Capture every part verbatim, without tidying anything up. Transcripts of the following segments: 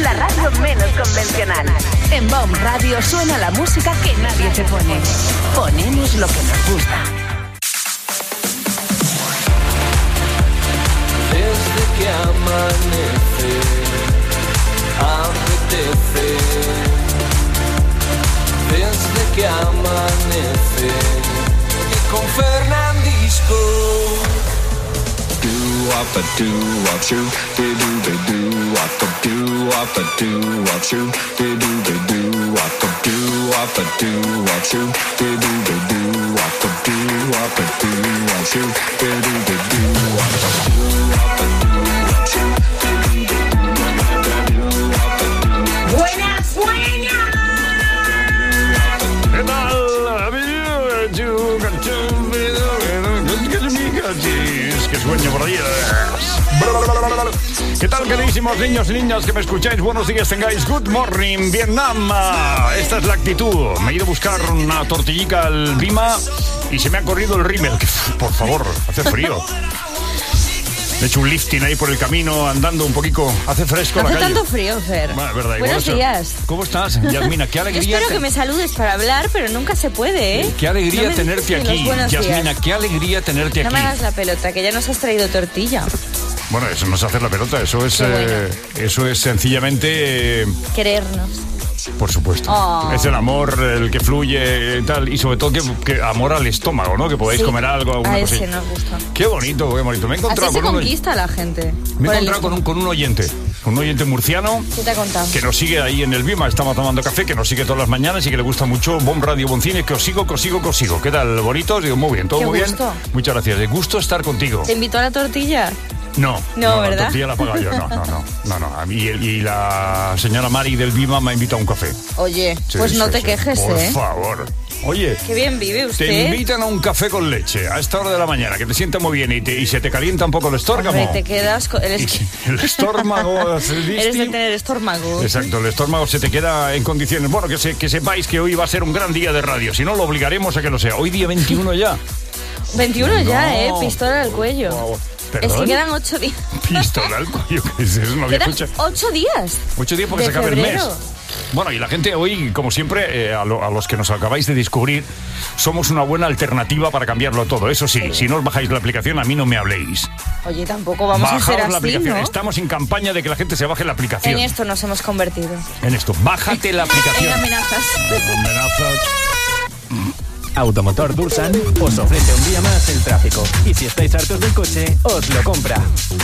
la radio menos convencional. En Baum Radio suena la música que nadie te pone. Ponemos lo que nos gusta. Desde que amanece, apetece. Desde que amanece, y con Fernandisco. Do up a do up shoot, they do they do up a do up a do up shoot, they do they do up a do up a do up shoot, they do they do up a do up a do up shoot, they do they do up a do up a do up shoot, they do they do up a do. ¡Buenas, buenas! ¿Qué tal? ¡Qué sueño por ahí! ¿Qué tal, queridísimos niños y niñas que me escucháis? Buenos días tengáis. Good morning, Vietnam. Esta es la actitud. Me he ido a buscar una tortillica al Bima y se me ha corrido el rímel. Por favor, hace frío. Me he hecho un lifting ahí por el camino, andando un poquito. Hace fresco Hace la calle. tanto frío, Fer. Bueno, es verdad. Buenos igual días. Eso. ¿Cómo estás, Yasmina? Qué alegría. Yo espero te... que me saludes para hablar, pero nunca se puede, ¿eh? Qué alegría no tenerte aquí, Yasmina. Días. Qué alegría tenerte no aquí. No me hagas la pelota, que ya nos has traído tortilla. Bueno, eso no es hacer la pelota, eso es, bueno. eh, eso es sencillamente... Eh, Querernos. Por supuesto. Oh. Es el amor el que fluye y tal. Y sobre todo que, que amor al estómago, ¿no? Que podáis sí. comer algo. Alguna A cosilla. ese nos gusta. Qué bonito, qué bonito. Me he encontrado Así se con conquista un... a la gente. Me he encontrado con un, con un oyente. Un oyente murciano. ¿Qué te ha contado? Que nos sigue ahí en el Bima. Estamos tomando café, que nos sigue todas las mañanas y que le gusta mucho Bon Radio, Bon Cine. Que os sigo, que os sigo, que os sigo. ¿Qué tal, bonitos? Digo, muy bien, todo Qué muy gusto. bien. Muchas gracias. De gusto estar contigo. ¿Te invitó a la tortilla? No, no, no, ¿verdad? La tortilla la pago yo, no, no, no, no, no. A mí, y la señora Mari del Bima me ha invitado a un café. Oye, Sí, pues no sí, te sí. quejes, Por ¿eh? Por favor. Oye, qué bien vive usted. Te invitan a un café con leche a esta hora de la mañana, que te sienta muy bien y, te, y se te calienta un poco el estómago. Hombre, te quedas con el, est- el estómago. Eres de tener estómago. Exacto, el estómago se te queda en condiciones. Bueno, que, se, que sepáis que hoy va a ser un gran día de radio. Si no, lo obligaremos a que lo sea. Hoy día veintiuno ya. veintiuno No. ya, ¿eh? Pistola al cuello. Wow. Es que quedan ocho días. Pistola al cuello, ¿qué es eso? No había Quedan escuchado. ocho días. Ocho días porque de se acabe el mes. febrero. Bueno, y la gente hoy, como siempre, eh, a, lo, a los que nos acabáis de descubrir, somos una buena alternativa para cambiarlo todo. Eso sí, sí, si no os bajáis la aplicación, a mí no me habléis. Oye, tampoco vamos Bajaos a ser la así, aplicación. ¿no? Estamos en campaña de que la gente se baje la aplicación. En esto nos hemos convertido. En esto. Bájate la aplicación. En amenazas. Amenazas. Automotor Dursan os ofrece un día más el tráfico. Y si estáis hartos del coche, os lo compra.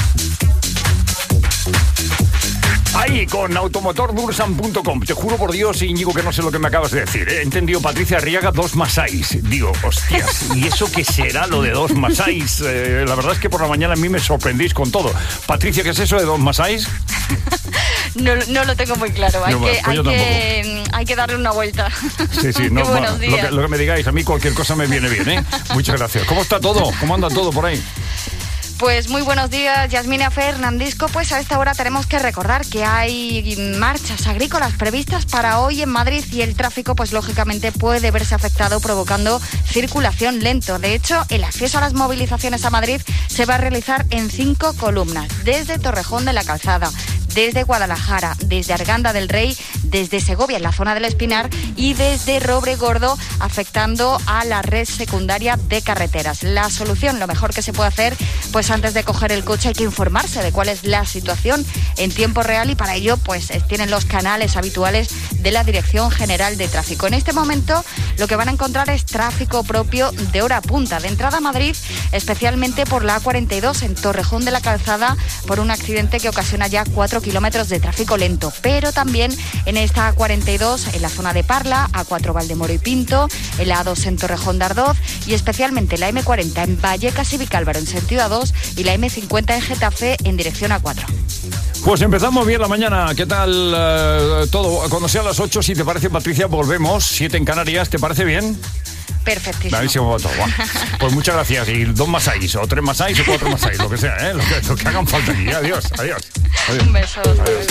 Ahí, con automotor dursan punto com. Te juro por Dios, Íñigo, que no sé lo que me acabas de decir. He entendido, Patricia Arriaga, dos masáis. Digo, hostias, ¿y eso qué será lo de dos masáis? Eh, la verdad es que por la mañana a mí me sorprendís con todo. Patricia, ¿qué es eso de dos masáis? No, no lo tengo muy claro. Hay, No, que, pues hay, yo que, hay que darle una vuelta. Sí, sí, no, Qué buenos bueno, días. lo, que, lo que me digáis, a mí cualquier cosa me viene bien, ¿eh? Muchas gracias. ¿Cómo está todo? ¿Cómo anda todo por ahí? Pues muy buenos días, Yasmina, Fernandisco. Pues a esta hora tenemos que recordar que hay marchas agrícolas previstas para hoy en Madrid y el tráfico, pues lógicamente puede verse afectado, provocando circulación lento. De hecho, el acceso a las movilizaciones a Madrid se va a realizar en cinco columnas, desde Torrejón de la Calzada, desde Guadalajara, desde Arganda del Rey, desde Segovia en la zona del Espinar y desde Robre Gordo, afectando a la red secundaria de carreteras. La solución, lo mejor que se puede hacer, pues antes de coger el coche hay que informarse de cuál es la situación en tiempo real y para ello pues tienen los canales habituales de la Dirección General de Tráfico. En este momento lo que van a encontrar es tráfico propio de hora punta, de entrada a Madrid, especialmente por la A cuarenta y dos en Torrejón de la Calzada, por un accidente que ocasiona ya cuatro kilómetros de tráfico lento, pero también en esta A cuarenta y dos en la zona de Parla, A cuatro Valdemoro y Pinto, en la A dos en Torrejón de Ardoz y especialmente la eme cuarenta en Vallecas y Vicálvaro en sentido A dos y la eme cincuenta en Getafe en dirección A cuatro. Pues empezamos bien la mañana. ¿Qué tal uh, todo? Cuando sean las ocho, si te parece, Patricia, volvemos. siete en Canarias, ¿te parece bien? Perfectísimo. Buenísimo todo. Pues muchas gracias. Y dos masáis, o tres masáis, o cuatro masáis, lo que sea, ¿eh? Lo que, lo que hagan falta aquí. Adiós, adiós. adiós. Un beso. Adiós.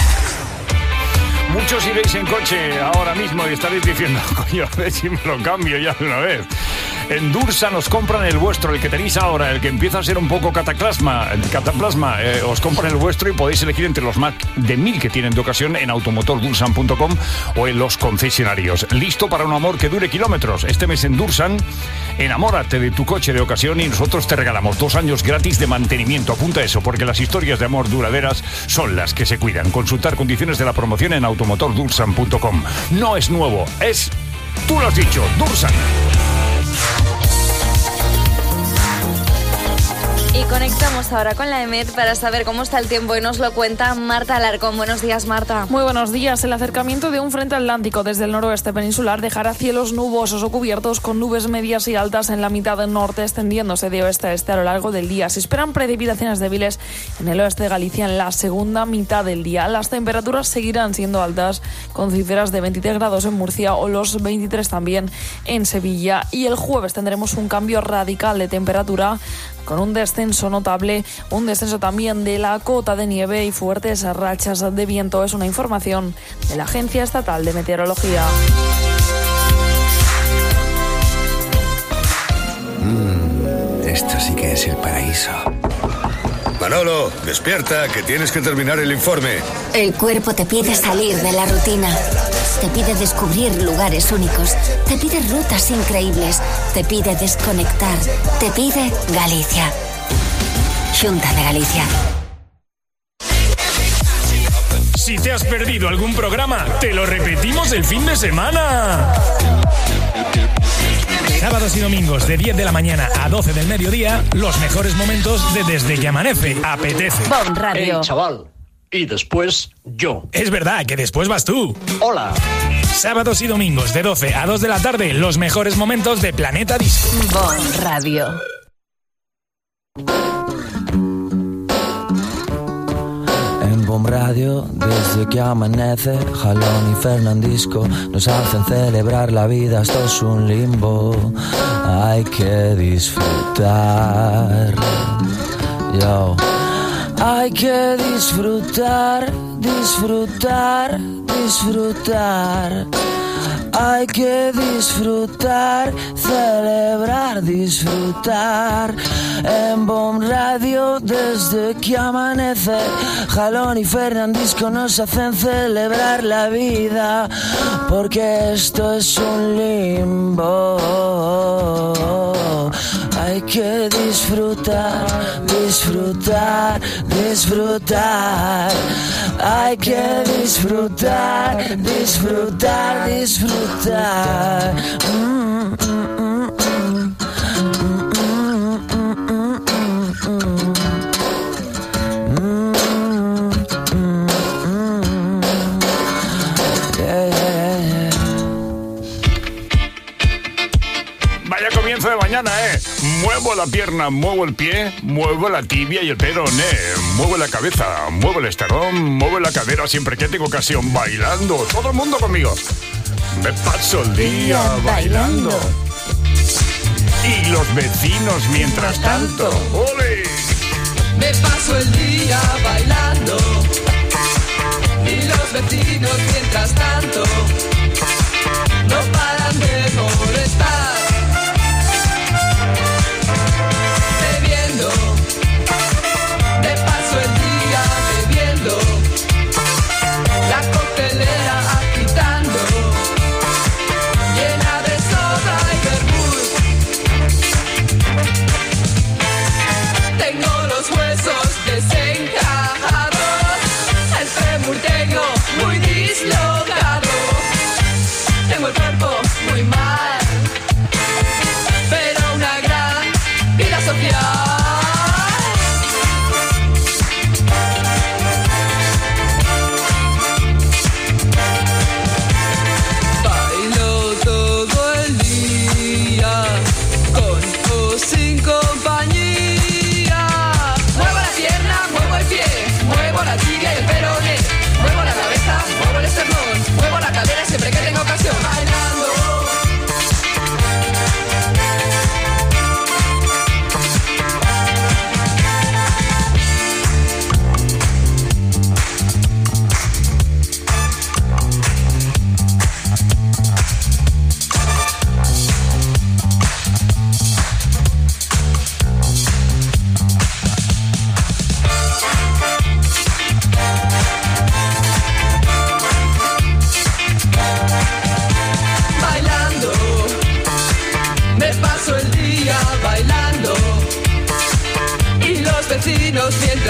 Muchos iréis en coche ahora mismo y estaréis diciendo, coño, a ver si me lo cambio ya de una vez. En Dursan os compran el vuestro, el que tenéis ahora, el que empieza a ser un poco cataplasma, cataplasma eh, os compran el vuestro y podéis elegir entre los más de mil que tienen de ocasión en automotor dursan punto com o en los concesionarios. Listo para un amor que dure kilómetros. Este mes en Dursan, enamórate de tu coche de ocasión y nosotros te regalamos dos años gratis de mantenimiento. Apunta eso, porque las historias de amor duraderas son las que se cuidan. Consultar condiciones de la promoción en automotor dursan punto com. No es nuevo, es, tú lo has dicho, Dursan. Y conectamos ahora con la EMET para saber cómo está el tiempo y nos lo cuenta Marta Alarcón. Buenos días, Marta. Muy buenos días. El acercamiento de un frente atlántico desde el noroeste peninsular dejará cielos nubosos o cubiertos con nubes medias y altas en la mitad norte, extendiéndose de oeste a este a lo largo del día. Se esperan precipitaciones débiles en el oeste de Galicia en la segunda mitad del día. Las temperaturas seguirán siendo altas, con cifras de veintitrés grados en Murcia o los veintitrés también en Sevilla. Y el jueves tendremos un cambio radical de temperatura, con un descenso notable, un descenso también de la cota de nieve y fuertes rachas de viento. Es una información de la Agencia Estatal de Meteorología. Mm, esto sí que es el paraíso. Manolo, despierta, que tienes que terminar el informe. El cuerpo te pide salir de la rutina. Te pide descubrir lugares únicos. Te pide rutas increíbles. Te pide desconectar. Te pide Galicia. Xunta de Galicia. Si te has perdido algún programa, te lo repetimos el fin de semana. Sábados y domingos de diez de la mañana a doce del mediodía, los mejores momentos de Desde que Amanece. Apetece. Bon Radio. Hey, chaval. Y después yo. Es verdad que después vas tú. Hola. Sábados y domingos de doce a dos de la tarde, los mejores momentos de Planeta Disco. Bon Radio. En Bon Radio, desde que amanece, Jalón y Fernandisco nos hacen celebrar la vida, esto es un limbo, hay que disfrutar. Yo. Hay que disfrutar, disfrutar, disfrutar. Hay que disfrutar, celebrar, disfrutar. En Bon Radio, desde que amanece, Jalón y Fernandisco nos hacen celebrar la vida, porque esto es un limbo. Hay que disfrutar, disfrutar, disfrutar. Hay que disfrutar, disfrutar, disfrutar. Mm, mm, mm, mm. Comienzo de mañana, ¿eh? Muevo la pierna, muevo el pie, muevo la tibia y el peroné, muevo la cabeza, muevo el esternón, muevo la cadera siempre que tengo ocasión, bailando. Todo el mundo conmigo. Me paso el día bailando. Y los vecinos mientras tanto. ¡Ole! Me paso el día bailando. Y los vecinos mientras tanto no paran de molestar. Me paso el día bebiendo, la coctelera agitando, llena de soda y vermut. Tengo los huesos desencajados, el fémur tengo muy dislocado.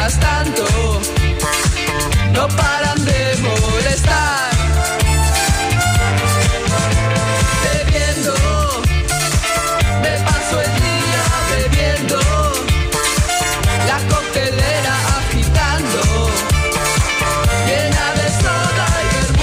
mientras tanto no paran de molestar. Bebiendo, me paso el día bebiendo, la coctelera agitando, llena de soda y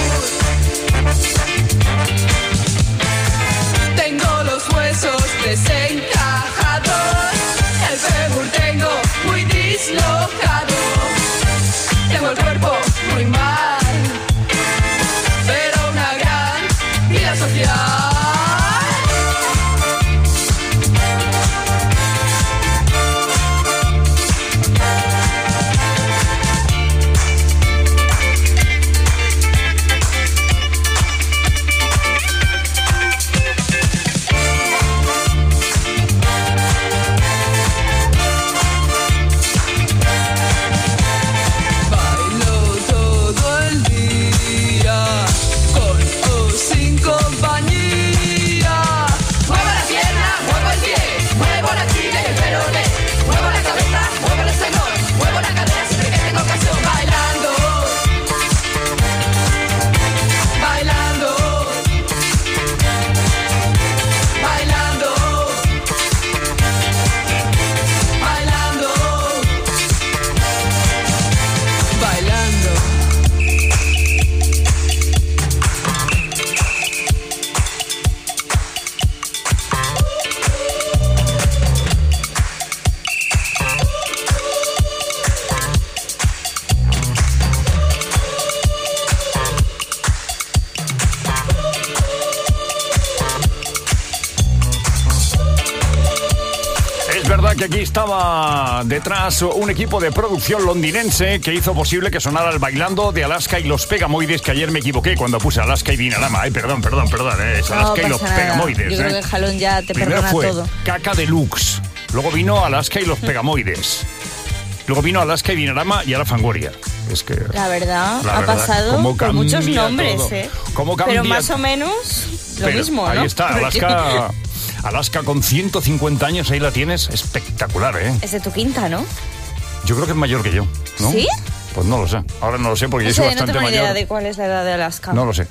vermut. Tengo los huesos desencajados, el fémur tengo muy dislocado, tengo el cuerpo muy mal, pero una gran vida social. Que aquí estaba detrás un equipo de producción londinense que hizo posible que sonara el Bailando de Alaska y los Pegamoides, que ayer me equivoqué cuando puse Alaska y Dinarama. Ay, perdón, perdón, perdón, eh, es Alaska no y los pasa nada. Pegamoides. Yo creo eh. que el jalón ya te Primero perdona fue todo. Caca Deluxe, luego vino Alaska y los Pegamoides, luego vino Alaska y Dinarama y ahora Fangoria. Es que La verdad, la ha verdad, pasado cómo por muchos cambia nombres, todo. ¿eh? Cómo cambia Pero más o menos lo Pero mismo, ¿no? ahí está, Alaska, Alaska con ciento cincuenta años, ahí la tienes, espectacular, ¿eh? Es de tu quinta, ¿no? Yo creo que es mayor que yo, ¿no? ¿Sí? Pues no lo sé, ahora no lo sé porque No yo soy sé, no bastante tengo ni idea mayor. de cuál es la edad de Alaska. No lo sé.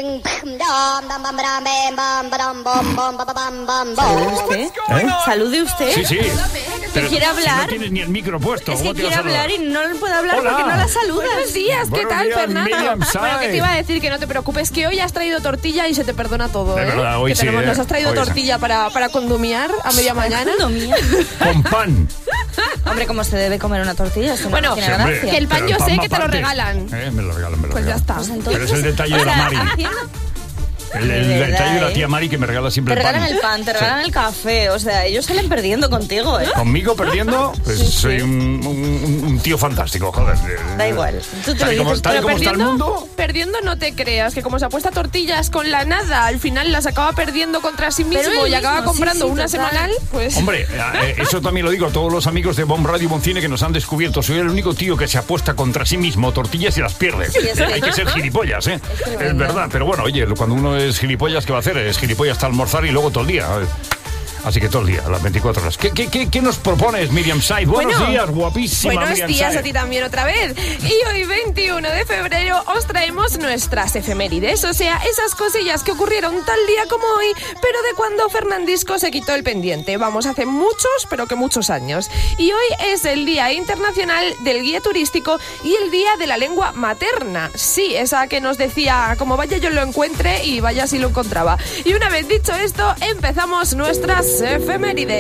¿Salude usted? ¿Eh? ¿Salude usted? Sí, sí. Que Pero quiere si hablar. no tienes ni el micro puesto, Es ¿cómo que te vas quiere a hablar y no le puede hablar Hola. porque no la saludas. Buenos días, ¿qué Buenos tal, días, Fernando? Miriam Bueno, Saez. que te iba a decir que no te preocupes, que hoy has traído tortilla y se te perdona todo, De ¿eh? verdad, hoy que sí, tenemos- ¿eh? Nos has traído Hoy sí. tortilla para, para condumiar a media mañana. Con pan. Hombre, ¿cómo se debe comer una tortilla? Esto no Bueno, tiene Sí, hombre, gracia. que el pan pero yo sé va que te lo aparte. regalan. Eh, me lo regalan, me lo Pues ya regalan. está. Pero es el detalle de la Mari. El, el De verdad, detalle de la ¿eh? tía Mari que me regala siempre Te el pan. regalan el pan, te regalan el café. O sea, ellos salen perdiendo contigo, ¿eh? Conmigo perdiendo, pues soy un, un- un tío fantástico, joder. Da igual. Tú te Tal y lo como, dices, tal y Pero como está el perdiendo, mundo, perdiendo no te creas, que como se apuesta tortillas con la nada, al final las acaba perdiendo contra sí Pero mismo él y acaba mismo, sí, comprando sí, una total. semanal, pues... hombre, eh, eso también lo digo a todos los amigos de Bomb Radio y Bom Cine que nos han descubierto. Soy el único tío que se apuesta contra sí mismo tortillas y las pierde. Sí, es que- Hay que ser gilipollas, ¿eh? Es Es, tremendo. verdad, pero bueno, oye, cuando uno es gilipollas, ¿qué va a hacer? Es gilipollas hasta almorzar y luego todo el día. Así que todo el día, las veinticuatro horas. ¿Qué, qué, qué, qué nos propones, Miriam Saez? Buenos Bueno, días, guapísima Buenos Miriam días Saez. a ti también otra vez. Y hoy, veintiuno de febrero, os traemos nuestras efemérides, o sea, esas cosillas que ocurrieron tal día como hoy, pero de cuando Fernandisco se quitó el pendiente. Vamos, hace muchos, pero que muchos años. Y hoy es el Día Internacional del Guía Turístico y el Día de la Lengua Materna. Sí, esa que nos decía, como vaya yo lo encuentre y vaya si lo encontraba. Y una vez dicho esto, empezamos nuestras efemérides.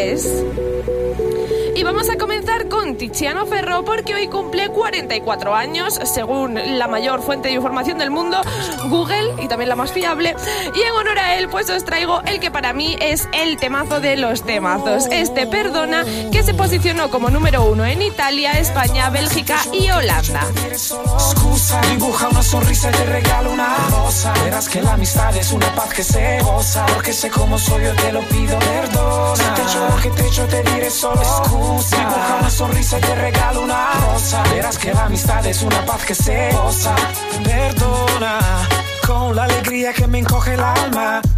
Y vamos a comenzar con Tiziano Ferro porque hoy cumple cuarenta y cuatro años, según la mayor fuente de información del mundo, Google, y también la más fiable. Y en honor a él, pues os traigo el que para mí es el temazo de los temazos. Este Perdona, que se posicionó como número uno en Italia, España, Bélgica y Holanda. Excusa, dibuja una sonrisa y te regalo una rosa. Verás que la amistad es una paz que se goza. Porque sé cómo soy, yo te lo pido, perdona. Si te echo lo que te echo, te diré solo excusa. Dibuja una sonrisa y te regalo una rosa. Verás que la amistad es una paz que se goza. Perdona, con la alegría que me encoge el alma.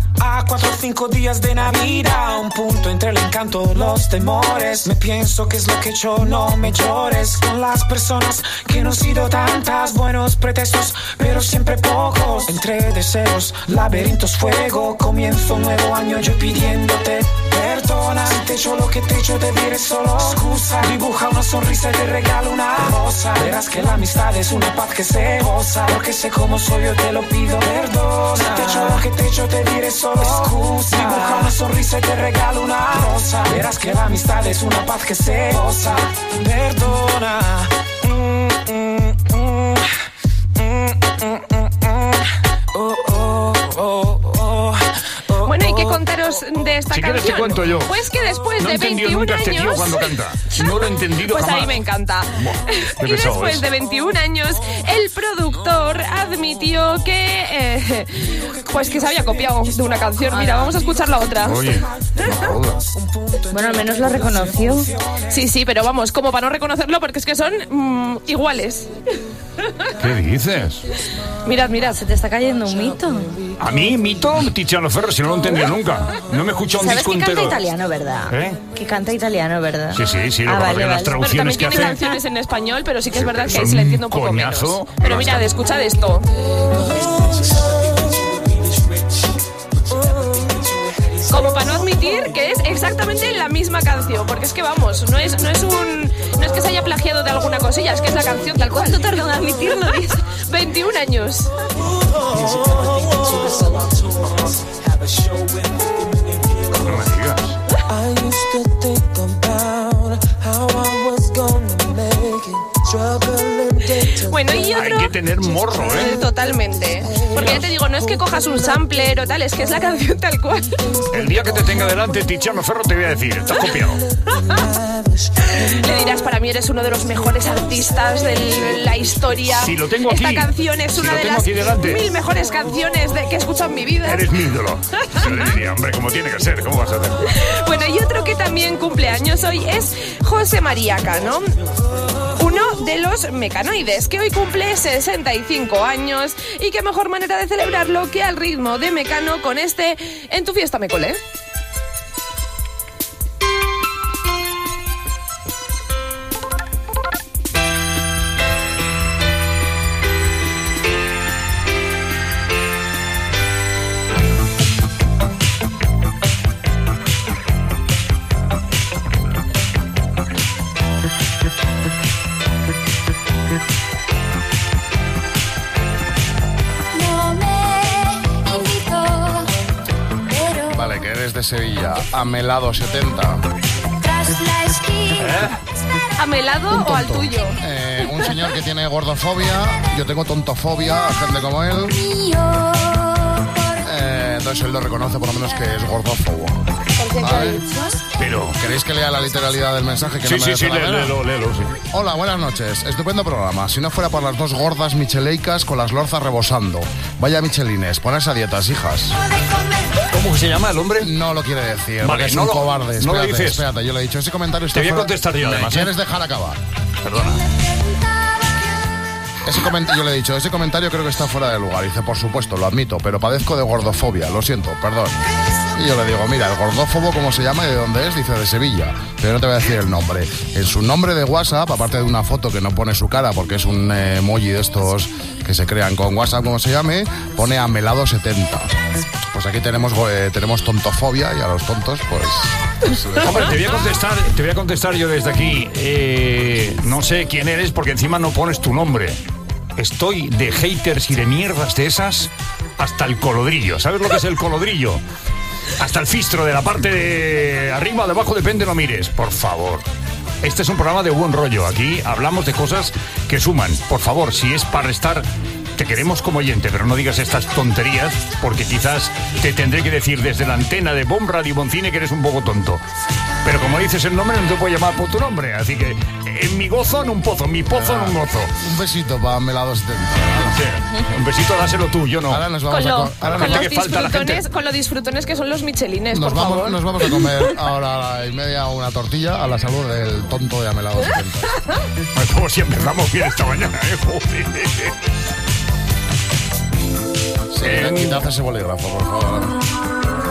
cuatro o cinco días de Navidad, un punto entre el encanto y los temores. Me pienso que es lo que yo, no me llores. Con las personas que no he sido tantas, buenos pretextos, pero siempre pocos. Entre deseos, laberintos, fuego. Comienzo un nuevo año yo pidiéndote perdona. Si te echo lo que te echo, te diré solo excusa. Dibuja una sonrisa y te regalo una rosa. Verás que la amistad es una paz que se goza. Porque sé cómo soy, yo te lo pido perdona. Si te echo lo que te echo, te diré solo excusa. Dibuja una sonrisa y te regalo una rosa. Verás que la amistad es una paz que se goza. Perdona. Mm, mm, mm. Mm, mm, mm, mm. Oh, oh, oh, oh. Bueno, ¿y qué contaros de esta si canción? Si quieres te cuento yo. Pues que después no de veintiún nunca años... este tío cuando canta. No lo he entendido Pues jamás. ahí me encanta. Buah, y después es. de veintiún años, el productor admitió que... Eh, pues que se había copiado de una canción. Mira, vamos a escuchar la otra. Oye, no jodas. Bueno, al menos lo reconoció. Sí, sí, pero vamos, como para no reconocerlo, porque es que son mmm, iguales. ¿Qué dices? Mirad, mirad, se te está cayendo un mito. A mí, mito, Tiziano Ferro, si no lo entendí nunca. No me he escuchado un disco entero. ¿Sabes que canta italiano, verdad? ¿Eh? Que canta italiano, ¿verdad? Sí, sí, sí, lo ah, que vale, vale, vale. las traducciones pero que también hace. tiene canciones en español, pero sí que es Sí, verdad que son ahí se le entiende un poco coñazo, menos. Pero mirad, escuchad esto. Como para no admitir que es exactamente la misma canción, porque es que vamos, no es, no es un, no es que se haya plagiado de alguna cosilla, es que es la canción tal cual. ¿Cuánto tardan en admitirlo? veintiún años. No me digas. Bueno, y otro... Hay que tener morro, ¿eh? Totalmente. Porque ya te digo, no es que cojas un sampler o tal, es que es la canción tal cual. El día que te tenga delante Tiziano Ferro te voy a decir, estás copiado. Le dirás, para mí eres uno de los mejores artistas de la historia. Si lo tengo aquí. Esta canción es si una lo de tengo las aquí delante. mil mejores canciones de, que he escuchado en mi vida. Eres mi ídolo. Yo le diría, hombre, como tiene que ser, ¿cómo vas a hacer? Bueno, y otro que también cumple años hoy es José María Cano. Uno de los Mecanoides, que hoy cumple sesenta y cinco años. Y qué mejor manera de celebrarlo que al ritmo de Mecano con este En tu fiesta me colé. De Sevilla, Amelado setenta. ¿Eh? ¿Amelado o al tuyo? Eh, un señor que tiene gordofobia, yo tengo tontofobia, a gente como él. Eh, entonces él lo reconoce por lo menos que es gordófobo. ¿Vale? Pero ¿queréis que lea la literalidad del mensaje? Que sí, no me sí, sí, léelo, léelo, sí. Hola, buenas noches. Estupendo programa. Si no fuera por las dos gordas micheleicas con las lorzas rebosando. Vaya michelines, ponerse a dietas, hijas. ¿Cómo se llama el hombre? No lo quiere decir, vale, porque es no un lo, cobarde. Espérate, no lo dices. Espérate, yo le he dicho. Ese comentario está Te voy a fuera... contestar yo, además. ¿Me quieres ¿eh? dejar acabar? Perdona. Ese comentario, yo le he dicho, ese comentario creo que está fuera de lugar. Dice, por supuesto, lo admito, pero padezco de gordofobia, lo siento, perdón. Y yo le digo, mira, el gordófobo, ¿cómo se llama y de dónde es? Dice, de Sevilla, pero no te voy a decir el nombre. En su nombre de WhatsApp, aparte de una foto que no pone su cara, porque es un eh, emoji de estos que se crean con WhatsApp, como se llame, pone Amelado setenta. Pues aquí tenemos, eh, tenemos tontofobia y a los tontos, pues... pues Hombre, te voy a contestar, te voy a contestar yo desde aquí. Eh, no sé quién eres porque encima no pones tu nombre. Estoy de haters y de mierdas de esas hasta el colodrillo. ¿Sabes lo que es el colodrillo? Hasta el fistro de la parte de arriba o de abajo, depende, lo mires. Por favor. Este es un programa de buen rollo. Aquí hablamos de cosas que suman. Por favor, si es para restar, te queremos como oyente, pero no digas estas tonterías, porque quizás te tendré que decir desde la antena de Bomb Radio Boncine que eres un poco tonto. Pero como dices el nombre, no te puedo llamar por tu nombre. Así que en mi gozo, en un pozo, en mi pozo, en un gozo. Un besito para Melado setenta. Sí, un besito, dáselo tú, yo no. Ahora nos vamos con, lo, a co- ahora con, nos los disfrutones, con lo disfrutones que son los michelines, nos por vamos, favor. Nos vamos a comer ahora a la y media una tortilla a la salud del tonto de Amelado setenta. Pues como si empezamos bien esta mañana, ¿eh? Joder. Sí, eh, quitad ese bolígrafo, por favor.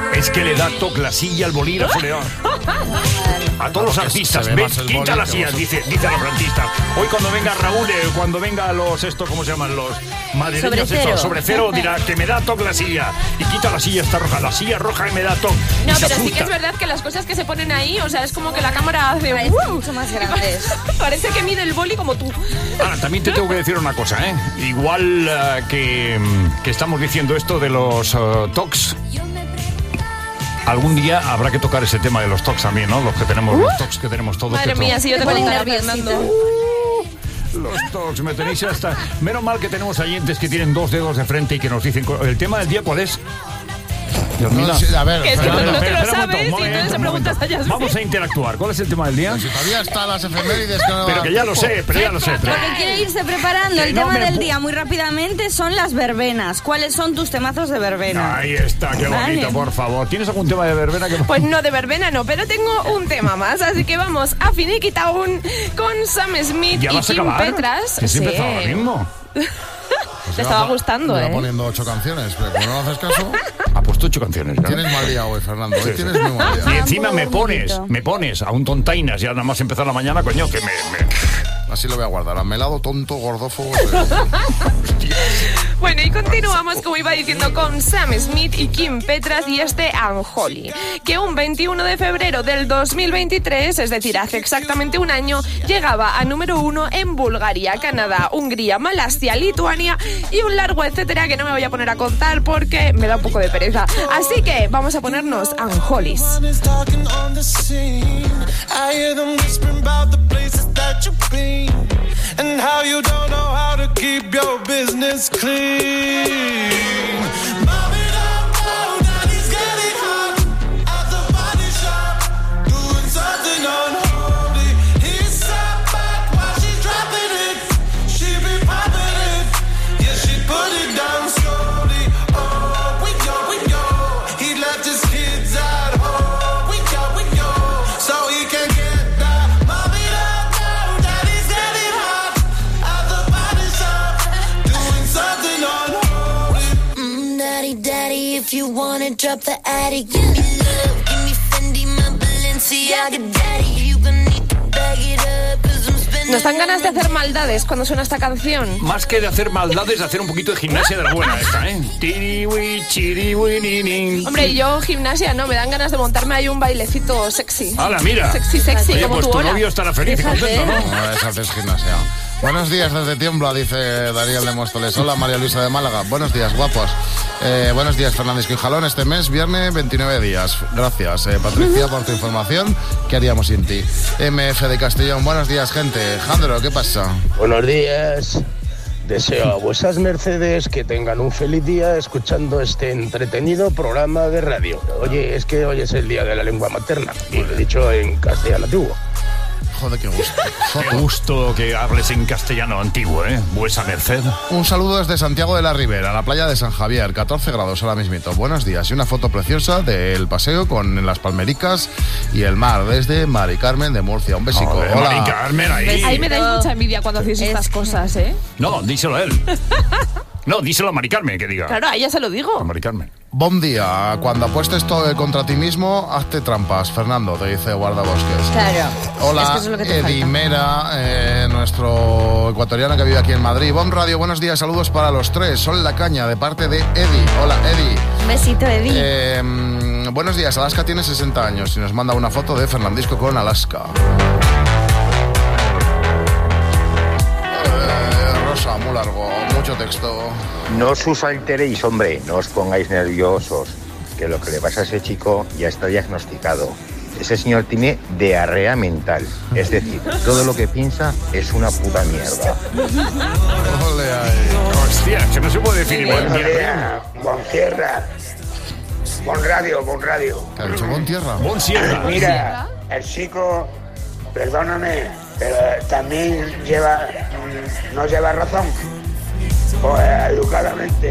Es que le da toque la silla al bolígrafo, León. A todos los artistas, ven, quita las sillas, dice, dice la frantista. Hoy cuando venga Raúl, eh, cuando venga los, esto, ¿cómo se llaman? Los madrileños, Sobre cero. estos, sobre cero, dirá que me da toque la silla. Y quita la silla esta roja, la silla roja y me da toque. No, Y se pero sí asusta. que es verdad que las cosas que se ponen ahí, o sea, es como que la cámara hace... Parecen ¡uh! mucho más grandes. Parece que mide el boli como tú. Ahora, también te tengo que decir una cosa, ¿eh? Igual eh, que, mm, que estamos diciendo esto de los uh, tocs, algún día habrá que tocar ese tema de los tocs también, ¿no? Los que tenemos, Uh. los tocs que tenemos todos. Madre que mía, to- si yo te Te ponen contara, nerviosita. Fernando. Los tocs, me tenéis hasta... Menos mal que tenemos oyentes que tienen dos dedos de frente y que nos dicen... cu- ¿El tema del día cuál es? Dios mío. No, sí, a ver, Que es que Fernando, no te lo espera, espera un sabes momento, y un entonces se momento, preguntas a Yasmín. Vamos a interactuar. ¿Cuál es el tema del día? Si todavía están las efemérides que no Pero que ya lo sé, pero ya lo sé. pero- Porque quiere irse preparando. Que El no tema me del pu- día, muy rápidamente, son las verbenas. ¿Cuáles son tus temazos de verbena? Ahí está, qué bonito, Vale. por favor. ¿Tienes algún tema de verbena que... Pues no, de verbena no, pero tengo un tema más, así que vamos a finiquitaun con Sam Smith ¿Ya y vas a Kim acabar? Petras. Que siempre Sí. estaba lo mismo. Te estaba gustando, Lleva ¿eh? poniendo ocho canciones, pero como no haces caso, Ha puesto ocho canciones, ¿no? tienes mal día hoy, Fernando. Hoy Sí, sí. tienes muy mal Y día. encima me puedo dormir, pones, bonito. me pones a un tontainas ya nada más empezar la mañana, coño, que me... me- Así lo voy a guardar. Amelado, tonto, gordófobo. Bueno, y continuamos, como iba diciendo, con Sam Smith y Kim Petras y este Unholy, que un veintiuno de febrero del dos mil veintitrés, es decir, hace exactamente un año, llegaba a número uno en Bulgaria, Canadá, Hungría, Malasia, Lituania y un largo etcétera que no me voy a poner a contar porque me da un poco de pereza. Así que vamos a ponernos Unholys. Is talking on the scene. I hear them whispering about the places that you've been and how you don't know how to keep your business clean. Mommy don't know that he's getting hot at the body shop, doing something unholy. He sat back while she's dropping it. She be popping it, yeah, she put it down slowly. Oh, we go, we go. He left his kids at home. We go, we go. So he can get that. Mommy don't know that he's getting hot at the body shop, doing something unholy. Mm, daddy, daddy, if you wanna drop the attic, give me love, give me Fendi, my Balenciaga, daddy, you gonna need to bag it up, 'cause I'm spending. Nos dan ganas de hacer maldades cuando suena esta canción. Más que de hacer maldades, de hacer un poquito de gimnasia de la buena esta, ¿eh? Tiriwi, chiriwi, ni, ni. Hombre, yo gimnasia no, me dan ganas de montarme ahí un bailecito sexy. ¡Hala, mira! Sexy, sexy, Oye, como pues tu tu hola. novio estará feliz y contento, ¿no? No es haces gimnasia. Buenos días desde Tiembla, dice Daniel de Móstoles. Hola, María Luisa de Málaga. Buenos días, guapos. Eh, buenos días, Fernández Quinjalón. Este mes, viernes, veintinueve días. Gracias, eh, Patricia, por tu información. ¿Qué haríamos sin ti? M F de Castellón. Buenos días, gente. Jandro, ¿qué pasa? Buenos días. Deseo a vuestras mercedes que tengan un feliz día escuchando este entretenido programa de radio. Oye, es que hoy es el día de la lengua materna, y lo he dicho en castellano antiguo. Joder, qué gusto. Qué gusto que hables en castellano antiguo, ¿eh? Vuesa merced. Un saludo desde Santiago de la Ribera, la playa de San Javier, catorce grados ahora mismito. Buenos días y una foto preciosa del paseo con las palmericas y el mar desde Mari Carmen de Murcia. Un besico. Joder, Hola. Mari Carmen, ahí. Ahí me dais mucha envidia cuando hacéis estas cosas, ¿eh? No, díselo a él. No, díselo a Mari Carmen, que diga. Claro, a ella se lo digo. A Mari Carmen. Buen día. Cuando apuestes todo contra ti mismo, hazte trampas. Fernando, te dice Guardabosques. Claro. Hola, Es que eso es lo que te Edi falta. Mera, eh, nuestro ecuatoriano que vive aquí en Madrid. Bon Radio, buenos días, saludos para los tres. Sol La Caña, de parte de Edi. Hola, Edi. Un besito, Eddie. Eh, mm, buenos días, Alaska tiene sesenta años y nos manda una foto de Fernandisco con Alaska. Eh, Rosa, muy largo, mucho texto. No os alteréis, hombre, no os pongáis nerviosos, que lo que le pasa a ese chico ya está diagnosticado. Ese señor tiene diarrea mental, es decir, todo lo que piensa es una puta mierda. Ole ahí. Hostia, que no se puede decir igual. Buenos días, Bon Sierra. Bon Radio, Bon Radio. ¿Qué ha dicho Bon Tierra? Bon Sierra. Mira, el chico, perdóname, pero también lleva, mm, no lleva razón. Pues educadamente.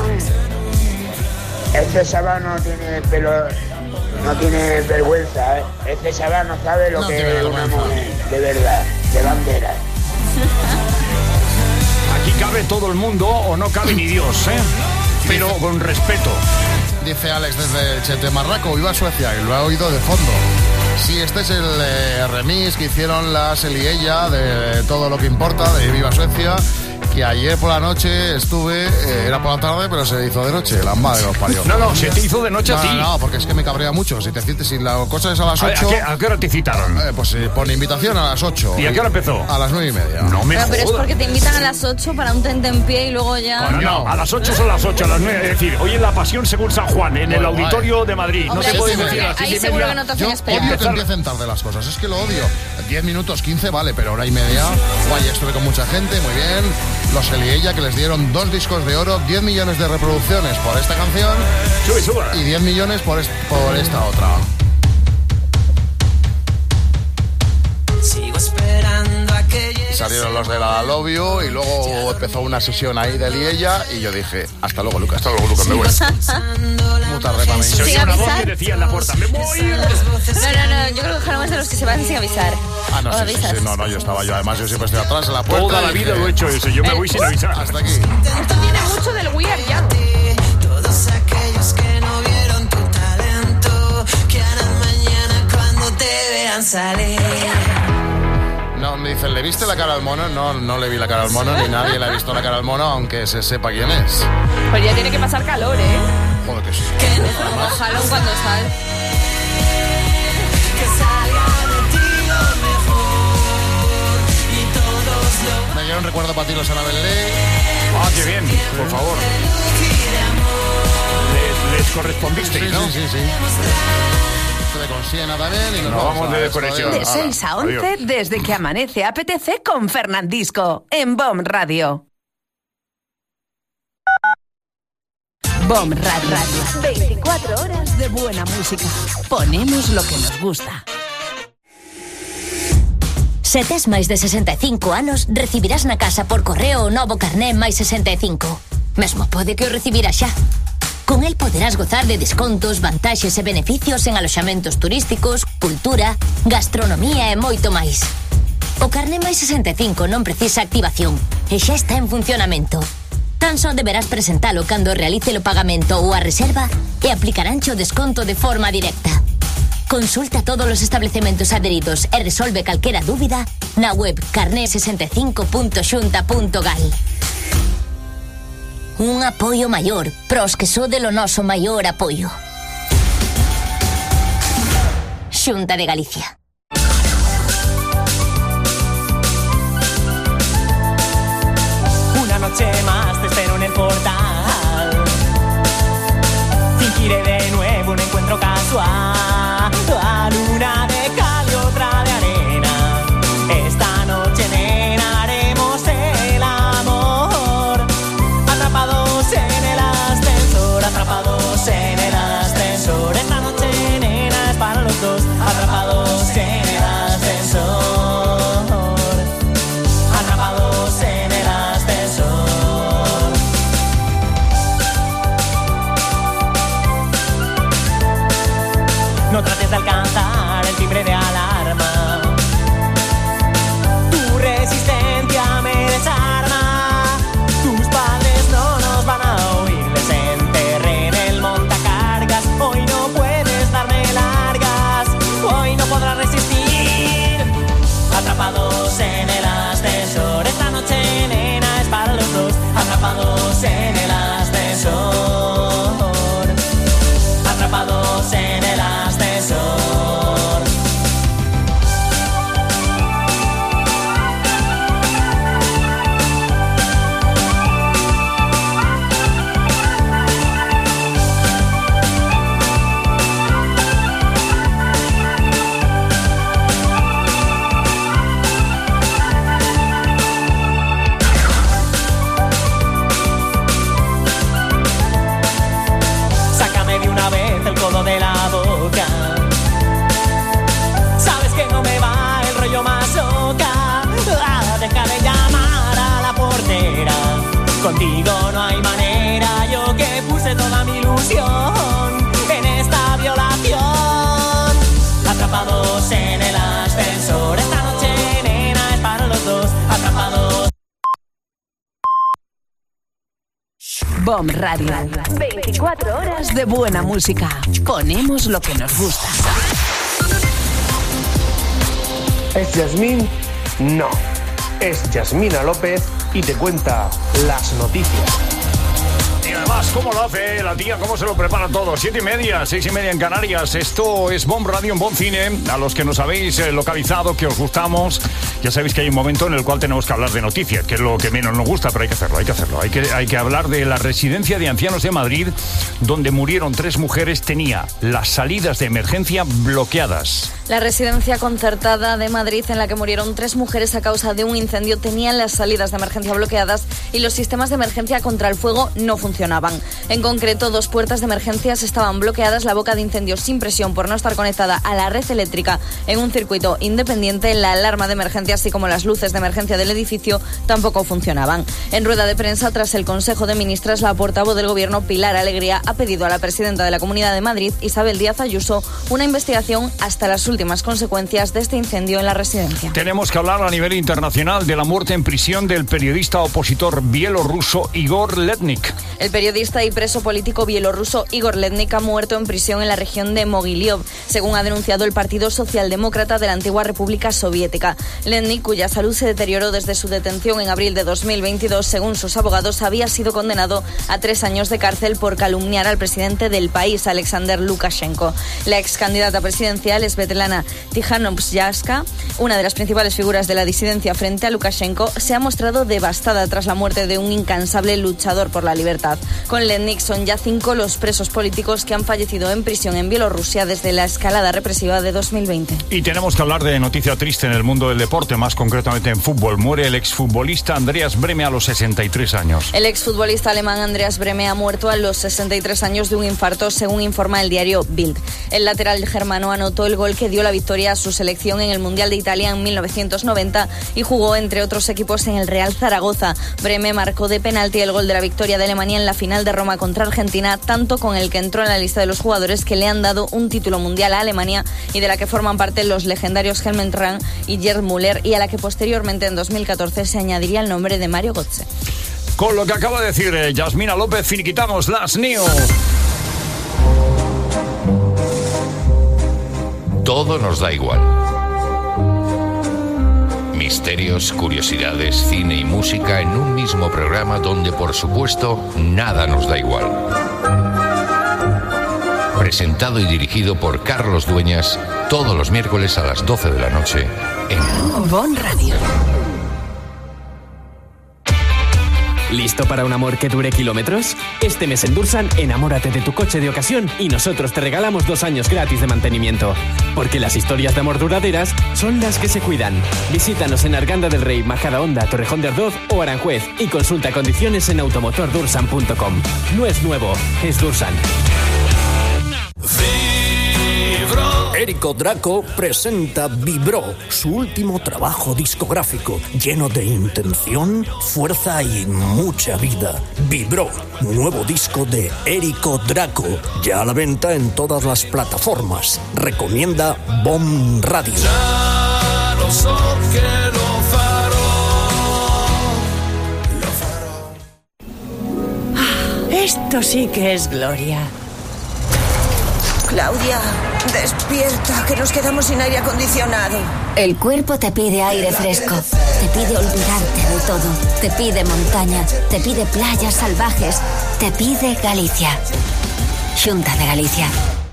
Este chaval no tiene pelo, no tiene vergüenza, ¿eh? Este chaval no sabe lo No que tiene es una vergüenza. mujer, de verdad, de bandera. Aquí cabe todo el mundo o no cabe ni Dios, ¿eh? Pero con respeto. Dice Alex desde Chetemarraco, viva Suecia, y lo ha oído de fondo. Sí, este es el eh, remix que hicieron las él y ella de Todo lo que importa, de Viva Suecia, que ayer por la noche estuve, eh, era por la tarde, pero se hizo de noche, la madre los parió. No, no, se te hizo de noche no, a ti. No, no, porque es que me cabrea mucho. Si te cites, si la cosa es a las ¿A, ocho... ¿A, qué, ¿A qué hora te citaron? Eh, pues eh, por invitación a las ocho. ¿Y a qué hora empezó? A las nueve y media. No me Pero, pero es jodas. porque te invitan a las ocho para un tentempié y luego ya... No, no, a las ocho son las ocho, a las nueve. Es decir, hoy en la Pasión según San Juan, en el Bueno, Auditorio vale. de Madrid. Hombre, no se ahí puede seguro decir que- a las ahí siete y seguro media. que no te hacen Yo esperar. odio que empiecen tarde las cosas, es que lo odio. diez minutos, quince, vale, pero hora y media. Guay, estuve con mucha gente, muy bien. Los él y ella, que les dieron dos discos de oro, diez millones de reproducciones por esta canción. Sube, sube. Y diez millones por, est- por esta otra. Sigo esperando a que llegue. Salieron los de la Love You y luego empezó una sesión ahí de él y ella y yo dije, hasta luego, Lucas, hasta luego, Lucas, me voy. Muy tarde para mí. Se oía una voz que decía en la puerta, me voy. No, no, no, yo creo que Jaime es de los que se van sin avisar. Ah, no, ¿O sí, sí, avisas? sí, no, no, yo estaba yo, además yo siempre estoy atrás en la puerta. Toda la y vida dije, lo he hecho eso, yo me voy sin avisar. Hasta aquí. Esto tiene mucho del We Are Young. Todos aquellos que no vieron tu talento, que harán mañana cuando te vean salir. No, me dicen, ¿le viste la cara al mono? No, no le vi la cara al mono, ni nadie le ha visto la cara al mono, aunque se sepa quién es. Pues ya tiene que pasar calor, ¿eh? Joder, que sí. Como jalón cuando sal. Que salga de ti lo mejor y todos lo Me dieron recuerdo para ti los Anabel Lee. Ah, qué bien, por favor. Les, les correspondisteis, Sí, ¿no? sí, sí, sí. Estuve con Siena también y nos, Nos vamos a de esto, desconexión. adiós. De seis a once, Adiós. desde que amanece A P T C con Fernandisco, en B O M Radio. B O M Radio. veinticuatro horas de buena música. Ponemos lo que nos gusta. Se tes máis de sesenta e cinco anos, recibirás na casa por correo o novo carné máis sesenta e cinco. Mesmo pode que o recibirás xa. Con el poderás gozar de descontos, vantaxes e beneficios en aloxamentos turísticos, cultura, gastronomía e moito máis. O carné máis sesenta e cinco non precisa activación e xa está en funcionamento. Tan só deberás presentalo cando realice o pagamento ou a reserva e aplicaránche o desconto de forma directa. Consulta todos os establecementos adheridos e resolve calquera dúbida na web carné sesenta e cinco punto xunta punto gal. Un apoio maior pros que sode lo noso maior apoio. Xunta de Galicia. Una noche más te espero en el portal. Fingiré de nuevo un encuentro casual. A luna de cal y otra de arena. Esta noche, nena, haremos el amor. Atrapados en el ascensor, atrapados en el ascensor. Esta noche, nena, es para los dos. Atrapados en el ascensor. Atrapados en el ascensor. No trates de alcanzar el timbre de alarma. Tu resistencia me desarma. Tus padres no nos van a oír. Les enterré en el montacargas. Hoy no puedes darme largas. Hoy no podrás resistir. Atrapados en el ascensor. Esta noche, nena, es para los dos. Atrapados en el ascensor. Atrapados en el ascensor. Sácame de una vez el codo de la boca. Sabes que no me va el rollo más loca. Ah, deja de llamar a la portera. Contigo no hay manera. Yo que puse toda mi ilusión en esta violación. Atrapados en el ascensor. Esta noche, nena, es para los dos. Atrapados. Bomb Radio. veinticuatro horas de buena música. Ponemos lo que nos gusta. ¿Es Yasmín? No. Es Yasmina López y te cuenta las noticias. Y además, ¿cómo lo hace la tía? ¿Cómo se lo prepara todo? Siete y media, seis y media en Canarias. Esto es Bomb Radio en Bomb Cine. A los que nos habéis eh, localizado, que os gustamos, ya sabéis que hay un momento en el cual tenemos que hablar de noticias, que es lo que menos nos gusta, pero hay que hacerlo, hay que hacerlo. Hay que, hay que hablar de la residencia de ancianos de Madrid, donde murieron tres mujeres. Tenía las salidas de emergencia bloqueadas. La residencia concertada de Madrid, en la que murieron tres mujeres a causa de un incendio, tenía las salidas de emergencia bloqueadas y los sistemas de emergencia contra el fuego no funcionaban. En concreto, dos puertas de emergencias estaban bloqueadas, la boca de incendio sin presión por no estar conectada a la red eléctrica en un circuito independiente, la alarma de emergencia así como las luces de emergencia del edificio tampoco funcionaban. En rueda de prensa, tras el Consejo de Ministras, la portavoz del Gobierno, Pilar Alegría, ha pedido a la presidenta de la Comunidad de Madrid, Isabel Díaz Ayuso, una investigación hasta las últimas consecuencias de este incendio en la residencia. Tenemos que hablar a nivel internacional de la muerte en prisión del periodista opositor bielorruso Igor Letnik. El periodista y preso político bielorruso Igor Letnik ha muerto en prisión en la región de Mogiliov, según ha denunciado el Partido Socialdemócrata de la antigua República Soviética. Letnik, cuya salud se deterioró desde su detención en abril de dos mil veintidós, según sus abogados, había sido condenado a tres años de cárcel por calumniar al presidente del país, Alexander Lukashenko. La ex candidata presidencial, Svetlana Tikhanovskaya, una de las principales figuras de la disidencia frente a Lukashenko, se ha mostrado devastada tras la muerte de un incansable luchador por la libertad. Con Letnik son ya cinco los presos políticos que han fallecido en prisión en Bielorrusia desde la escalada represiva de dos mil veinte. Y tenemos que hablar de noticia triste en el mundo del deporte, más concretamente en fútbol. Muere el exfutbolista Andreas Brehme a los sesenta y tres años. El exfutbolista alemán Andreas Brehme ha muerto a los sesenta y tres años de un infarto, según informa el diario Bild. El lateral germano anotó el gol que dio la victoria a su selección en el Mundial de Italia en mil novecientos noventa y jugó, entre otros equipos, en el Real Zaragoza. Brehme marcó de penalti el gol de la victoria de Alemania en la final de Roma contra Argentina, tanto con el que entró en la lista de los jugadores que le han dado un título mundial a Alemania y de la que forman parte los legendarios Helmut Rahn y Gerd Müller, y a la que posteriormente en dos mil catorce se añadiría el nombre de Mario Götze. Con lo que acaba de decir eh, Yasmina López, finiquitamos las news. Todo nos da igual. Misterios, curiosidades, cine y música en un mismo programa donde, por supuesto, nada nos da igual. Presentado y dirigido por Carlos Dueñas, todos los miércoles a las doce de la noche en Bon Radio. ¿Listo para un amor que dure kilómetros? Este mes en Dursan, enamórate de tu coche de ocasión y nosotros te regalamos dos años gratis de mantenimiento. Porque las historias de amor duraderas son las que se cuidan. Visítanos en Arganda del Rey, Majadahonda, Torrejón de Ardoz o Aranjuez y consulta condiciones en automotor dursan punto com. No es nuevo, es Dursan. Érico Draco presenta Vibró, su último trabajo discográfico, lleno de intención, fuerza y mucha vida. Vibró, nuevo disco de Érico Draco, ya a la venta en todas las plataformas. Recomienda Bomb Radio. Ya lo so que lo farò. Lo farò. Ah, esto sí que es gloria. Claudia, despierta, que nos quedamos sin aire acondicionado. El cuerpo te pide aire fresco, te pide olvidarte de todo, te pide montaña, te pide playas salvajes, te pide Galicia. Xunta de Galicia.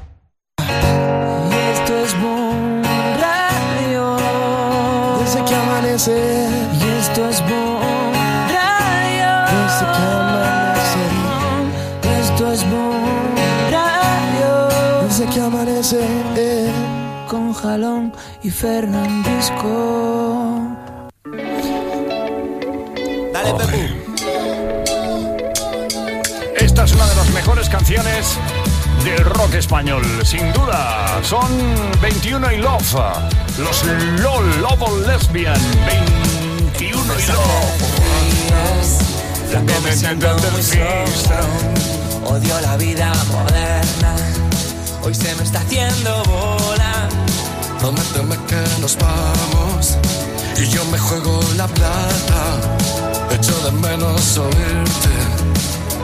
Y esto es Bon Radio. Desde que amanece. Y esto es Bon Radio. Desde que amanece. Esto es Bon Radio. Desde que amanece. Eh. Con Jalón y Fernandisco. Dale, Pepu. Esta es una de las mejores canciones del rock español, sin duda. Son veintiuno y Love, los LOL, Love Lesbian, veintiuno y Love. La que me siento muy solo, odio la vida moderna, hoy se me está haciendo bola. Prométeme que nos vamos y yo me juego la plata. Echo de menos oírte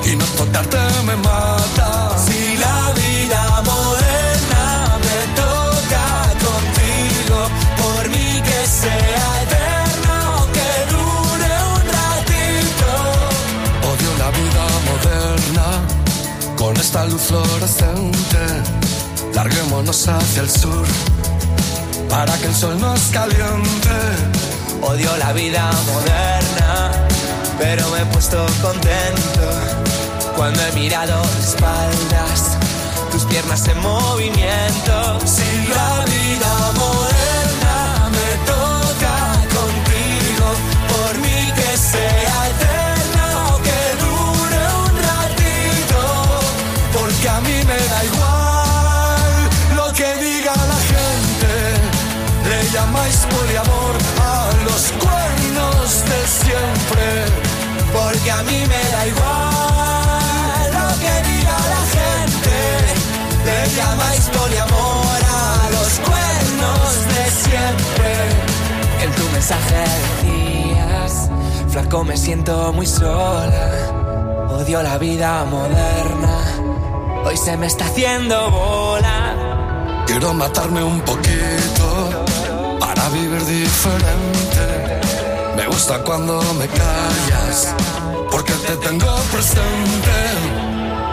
y no tocarte me mata. Si la vida moderna me toca contigo, por mí que sea eterno, que dure un ratito. Odio la vida moderna, con esta luz fluorescente, larguémonos hacia el sur, para que el sol nos caliente. Odio la vida moderna, pero me he puesto contento cuando he mirado de espaldas, tus piernas en movimiento. Si la vida moderna me toca contigo, por mí que sea eterno, que dure un ratito, porque a mí me da igual lo que diga la gente. Le llamáis poliamor a los cuernos de siempre, porque a mí me da igual lo que diga la gente. Le llamáis poliamor a los cuernos de siempre. En tu mensaje decías, flaco, me siento muy sola, odio la vida moderna, hoy se me está haciendo bola. Quiero matarme un poquito para vivir diferente. Me gusta cuando me callas, porque te tengo presente.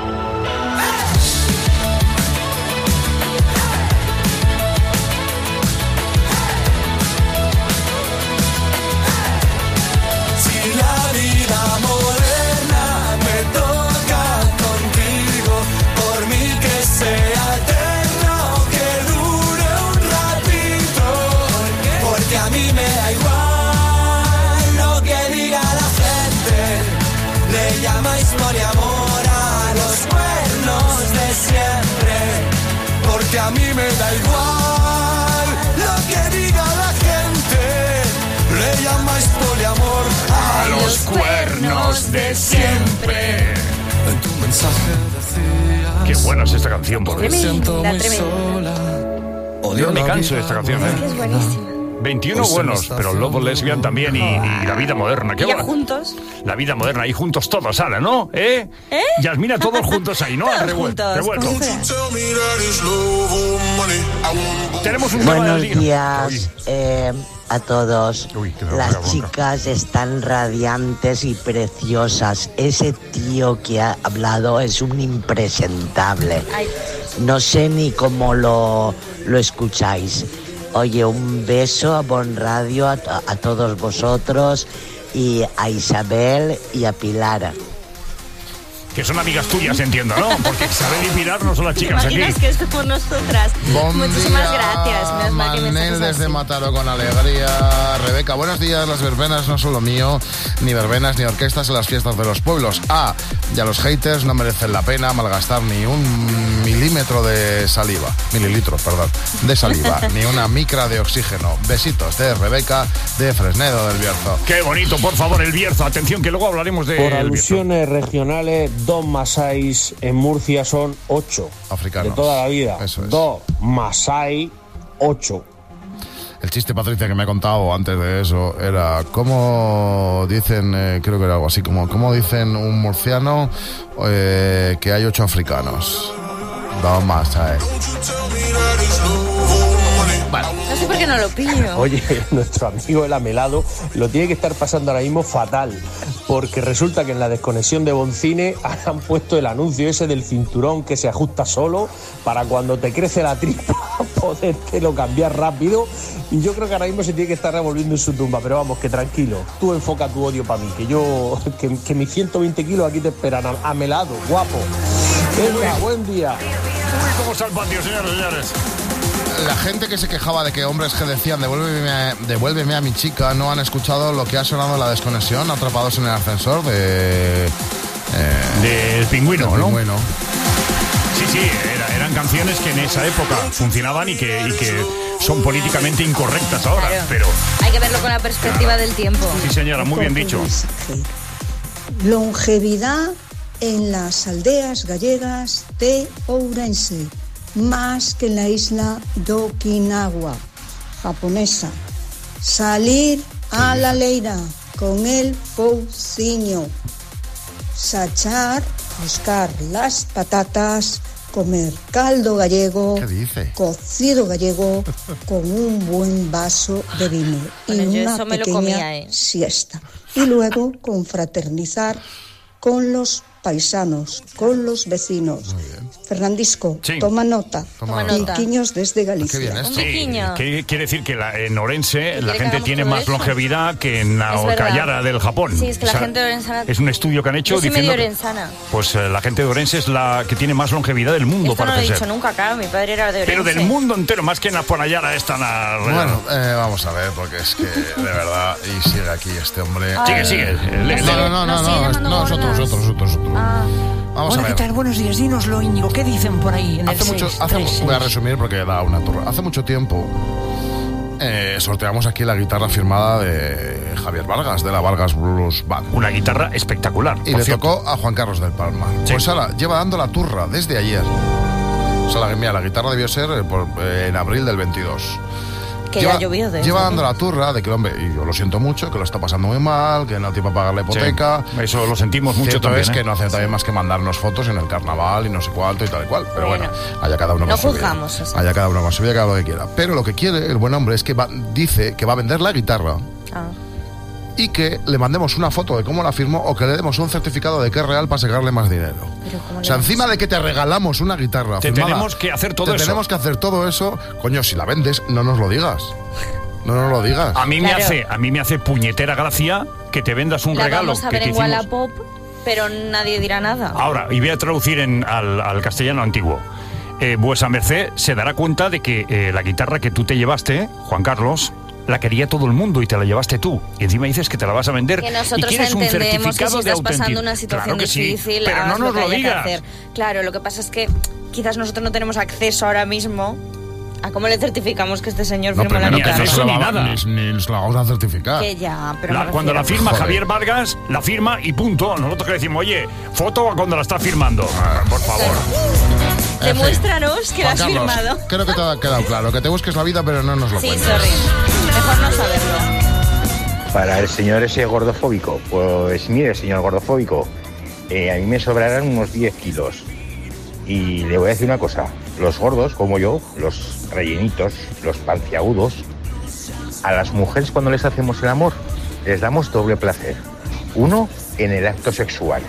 Si la vida moderna me toca contigo, por mí que sea eterno, que dure un ratito, porque a mí me da igual lo que diga la gente. Le llamáis poliamor a los cuernos de siempre, porque a mí me da igual lo que diga la gente. Le llamáis poliamor a los cuernos de siempre. En tu mensaje decías, qué buena es esta canción, por me Dios. siento muy tremenda. sola. Yo me canso de esta canción, ¿eh? Es buenísima. veintiuno Pues se me buenos, está pero haciendo Lobo Lesbian también y, y La Vida Moderna. Qué Y ya buena. juntos. La Vida Moderna, ahí juntos todos, Ala, ¿no? ¿Eh? ¿Eh? Yasmina, todos juntos ahí, ¿no? Todos Revuelto, juntos, revuelto. como sea. Tenemos un tema Buenos del día. días eh, a todos. Uy, que me voy a Las boca. chicas están radiantes y preciosas. Ese tío que ha hablado es un impresentable. Ay, No sé ni cómo lo, lo escucháis. Oye, un beso a Bon Radio, a, a todos vosotros, y a Isabel y a Pilar. Que son amigas tuyas, entiendo, ¿no? Porque Isabel y Pilar no son las ¿te chicas aquí. imaginas que esto por nosotras? Buen Muchísimas día, gracias. Menos mal que me Manel sacas desde así. Mataró con alegría. Rebeca, buenos días. Las verbenas no son lo mío, ni verbenas ni orquestas en las fiestas de los pueblos. Ah, y a los haters no merecen la pena malgastar ni un milímetro de saliva, mililitros, perdón, de saliva, ni una micra de oxígeno. Besitos de Rebeca de Fresnedo del Bierzo. Qué bonito, por favor, el Bierzo. Atención, que luego hablaremos de Por el Bierzo. alusiones regionales, dos masáis en Murcia son ocho. Africanos. De toda la vida. Eso es. Dos masái, ocho. El chiste, Patricia, que me ha contado antes de eso era cómo dicen, eh, creo que era algo así, como cómo dicen un murciano eh, que hay ocho africanos. Dos más, ¿sabes? No sé por qué no lo pillo. Oye, nuestro amigo el Amelado lo tiene que estar pasando ahora mismo fatal, porque resulta que en la desconexión de Boncine han puesto el anuncio ese del cinturón que se ajusta solo para cuando te crece la tripa podértelo cambiar rápido, y yo creo que ahora mismo se tiene que estar revolviendo en su tumba, pero vamos, que tranquilo, tú enfoca tu odio para mí, que yo, que, que mis ciento veinte kilos aquí te esperan. Amelado, guapo. Venga, buen día. Uy, cómo está el patio, señores y señores. La gente que se quejaba de que hombres que decían devuélveme a, devuélveme a mi chica no han escuchado lo que ha sonado en la desconexión, atrapados en el ascensor de... Eh, Del pingüino, del ¿no? pingüino. Sí, sí, era- eran canciones que en esa época funcionaban y que, y que son políticamente incorrectas ahora, Claro. pero Hay que verlo con la perspectiva del tiempo. sí, señora, muy bien dicho. Longevidad en las aldeas gallegas de Ourense, más que en la isla de Okinawa, japonesa. Salir a la leira con el pouciño. Sachar buscar las patatas, comer caldo gallego, ¿Qué dice? cocido gallego, con un buen vaso de vino y Bueno, yo una eso me lo pequeña comía, ¿eh? siesta. Y luego confraternizar con los paisanos, con los vecinos. Fernandisco, Sí. toma nota. Toma nota. Viquiños desde Galicia. Sí, que quiere decir que la- en Orense la que gente hagamos tiene todo más eso? longevidad que en Es Aokayara verdad. del Japón. Sí, es que la O sea, gente de Orensana... es un estudio que han hecho Yo soy diciendo medio que, orensana. pues eh, la gente de Orense es la que tiene más longevidad del mundo, Esto no lo he parece dicho ser. nunca, claro, mi padre era de Orense. Pero del mundo entero, más que en Aponayara es tan... a- Bueno, eh, vamos a ver, porque es que, de verdad, y sigue aquí este hombre. Sigue, Eh, sigue, lee, No, no, no, no, no, no, nosotros, nosotros, nosotros, nosotros. Vamos Hola, a ver. ¿qué tal? Buenos días, dínoslo, Íñigo. ¿Qué dicen por ahí en Hace el mucho, seis hace, tres seis? voy a resumir porque da una turra. Hace mucho tiempo eh, sorteamos aquí la guitarra firmada de Javier Vargas, de la Vargas Blues Band. Una guitarra espectacular. Y por le cierto. tocó a Juan Carlos del Palma. Pues ahora lleva dando la turra desde ayer. O sea, la, mira, la guitarra debió ser eh, por- eh, en abril del veintidós. Que lleva, ya llovió de Lleva eso. dando la turra de que, hombre, y yo lo siento mucho, que lo está pasando muy mal, que no tiene para pagar la hipoteca. Sí, eso lo sentimos mucho Cierto también, es ¿eh? que no hace también más que mandarnos fotos en el carnaval y no sé cuánto y tal y cual. Pero bueno, Bueno. haya cada uno No con su vida. juzgamos eso. Haya cada uno con su vida, cada lo que quiera. Pero lo que quiere el buen hombre es que va- dice que va a vender la guitarra Ah. y que le mandemos una foto de cómo la firmó o que le demos un certificado de que es real para sacarle más dinero. Pero ¿cómo O le sea, vamos encima de que te regalamos una guitarra Te firmada, tenemos que hacer todo te eso. tenemos que hacer todo eso. Coño, si la vendes, no nos lo digas. No nos lo digas. A mí me Claro. hace, a mí me hace puñetera gracia que te vendas un La regalo vamos a que ver te en hicimos. Wallapop, pero nadie dirá nada. Ahora, y voy a traducir en, al, al castellano antiguo. Eh, vuesa merced se dará cuenta de que eh, la guitarra que tú te llevaste, Juan Carlos, la quería todo el mundo y te la llevaste tú. Y encima dices que te la vas a vender Que y nosotros quieres un entendemos que certificado si de estás pasando autenticidad. una situación Claro que sí, difícil, pero no hagas nos que lo haya que digas. hacer. Claro, lo que pasa es que quizás nosotros no tenemos acceso ahora mismo a cómo le certificamos que este señor No, firmó la primero que guitarra. no se la ni va- nada. Ni, ni nos la vamos a certificar. Que ya, pero La- me cuando la refiero- firma Joder. Javier Vargas, la firma y punto. Nosotros que decimos, oye, foto a cuando la está firmando. Ah, por favor. En fin. Demuéstranos que la Juan has Carlos, firmado. creo que te ha quedado claro. Que te busques la vida, pero no nos lo Sí, cuentes. sorry. Mejor no saberlo. Para el señor ese gordofóbico, pues mire, señor gordofóbico, eh, a mí me sobrarán unos diez kilos. Y le voy a decir una cosa, los gordos como yo, los rellenitos, los panciagudos, a las mujeres cuando les hacemos el amor, les damos doble placer. Uno, en el acto sexual.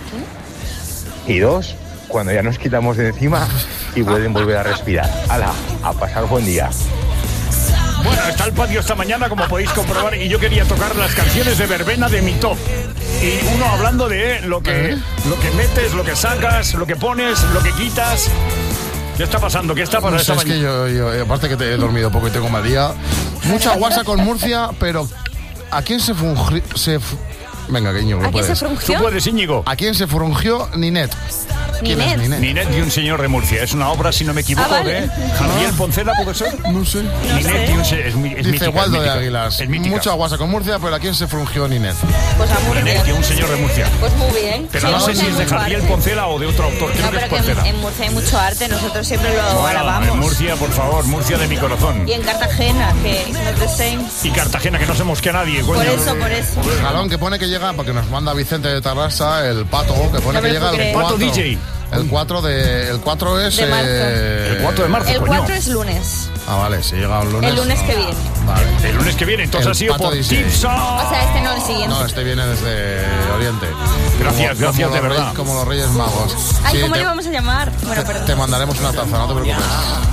Y dos, cuando ya nos quitamos de encima y pueden volver a respirar. ¡Hala! A pasar buen día. Bueno, está el patio esta mañana, como podéis comprobar, y yo quería tocar las canciones de verbena de mi top. Y uno hablando de lo que, lo que metes, lo que sacas, lo que pones, lo que quitas. ¿Qué está pasando? ¿Qué está pasando No sé, esta es que mañana? yo, yo- aparte que te he dormido poco y tengo mal día. Mucha guasa con Murcia, pero ¿a quién se fungió? Se fu- Venga, que Íñigo, ¿A quién se puedes. frungió? Tú puedes, Íñigo. ¿A quién se frungió Ninet? ¿Quién es Ninet. Ninet? Ninet y un señor de Murcia. Es una obra, si no me equivoco, Ah, vale. de Javier Poncela, ¿puede ser? No sé. Ninet y un se- es, mi- es Dice mítica, es Waldo de mítica, Águilas. es mítica. Mucha guasa con Murcia, pero ¿a quién se frungió Ninet? Pues a Murcia. Ninet y un señor de Murcia. Pues muy bien. Pero Sí, no en sé Murcia si hay es de mucho Javier arte. Poncela o de otro autor. Creo No, que es pero que en, Poncela. en Murcia hay mucho arte, nosotros siempre lo Bueno, alabamos. en Murcia, por favor, Murcia de mi corazón. Y en Cartagena, que is not the same. Y Cartagena, que no se mosquea nadie, coño. Por eso, por eso. El galón que pone que llega, porque nos manda Vicente de Tarrasa, el pato, que pone No me que lo llega puedo el creer. cuatro. Pato D J. El cuatro de. El cuatro es. De marzo. eh, El cuatro de marzo, El coño. cuatro es lunes. Ah, vale, si llega un lunes. El lunes no. que viene. Vale. El lunes que viene, entonces El ha sido Pato por D J. Tipsa. O sea, este no, el siguiente. No, este viene desde Oriente. Gracias, Como- gracias, como de los verdad. Reyes- como los Reyes Magos. Ay, Sí, ¿cómo te, le vamos a llamar? Bueno, te- perdón. te mandaremos una taza, no te preocupes.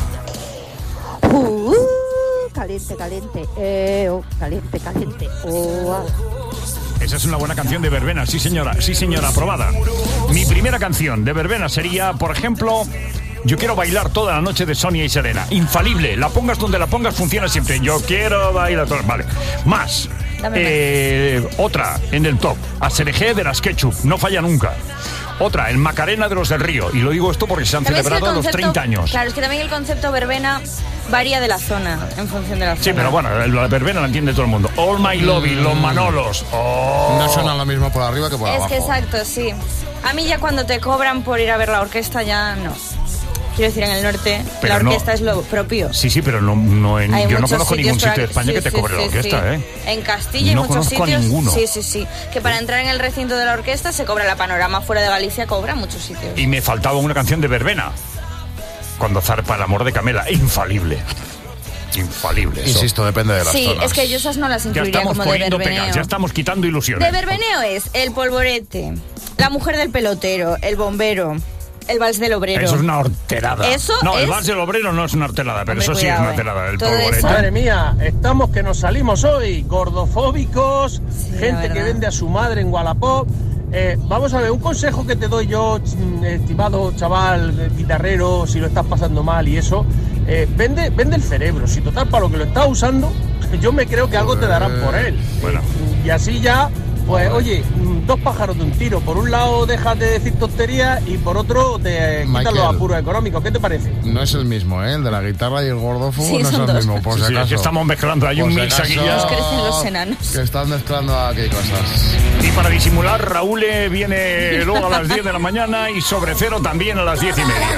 Uh, caliente, caliente. Eh, oh, caliente, caliente. Oh, ah. Esa es una buena canción de verbena, sí señora, sí señora, aprobada. Mi primera canción de verbena sería, por ejemplo, Yo quiero bailar toda la noche de Sonia y Selena. Infalible, la pongas donde la pongas, funciona siempre. Yo quiero bailar toda... Vale, más. Eh, otra en el top, Aserejé de las Ketchup, no falla nunca. Otra, el Macarena de los del Río. Y lo digo esto porque se han También es que el celebrado los concepto- treinta años. Claro, es que también el concepto verbena varía de la zona, en función de la zona. Sí, pero bueno, la verbena la entiende todo el mundo. All My Lobby, los Manolos. Oh. No suena lo mismo por arriba que por Es abajo. que exacto, sí. A mí ya cuando te cobran por ir a ver la orquesta ya no. Quiero decir, en el norte Pero la orquesta no- es lo propio. Sí, sí, pero no, no en- Hay yo no muchos conozco sitios ningún por sitio de aquí- España sí, que te sí, cobre la sí, orquesta, sí. ¿eh? En Castilla No hay muchos conozco a sitios. ninguno. Sí, sí, sí. Que para entrar en el recinto de la orquesta se cobra la Panorama, fuera de Galicia cobra muchos sitios. Y me faltaba una canción de verbena. Cuando zarpa el amor de Camela. Infalible. Infalible. eso. Insisto, depende de las Sí, zonas. es que yo esas no las Ya incluiría estamos como de poniendo verbeneo. pegas, ya estamos quitando ilusiones. De verbeneo es el polvorete, la mujer del pelotero, el bombero, el vals del obrero. Eso es una horterada. Eso no, el es- vals del obrero no es una horterada, pero Hombre, eso sí cuidado, es una eh. horterada. El Todo polvorete. eso- Madre mía, estamos que nos salimos hoy, gordofóbicos, la gente que verdad. vende a su madre en Wallapop. Eh, vamos a ver, un consejo que te doy yo, ch- estimado chaval, eh, guitarrero, si lo estás pasando mal y eso, eh, vende, vende el cerebro. Si total para lo que lo estás usando, yo me creo que algo te darán por él. Bueno. Eh, y así ya, pues oye, mm, dos pájaros de un tiro. Por un lado dejas de decir tonterías y por otro te quitas Michael. los apuros económicos. ¿Qué te parece? No es el mismo, ¿eh? El de la guitarra y el gordófobo Sí, no es son el dos. mismo, por Sí, si sí, es acaso. que estamos mezclando, hay Por un si mix aquí acaso, ya. Nos crecen los enanos. Que están mezclando aquí cosas. Y para disimular, Raúl eh, viene luego a las diez de la mañana y sobre cero también a las diez y media.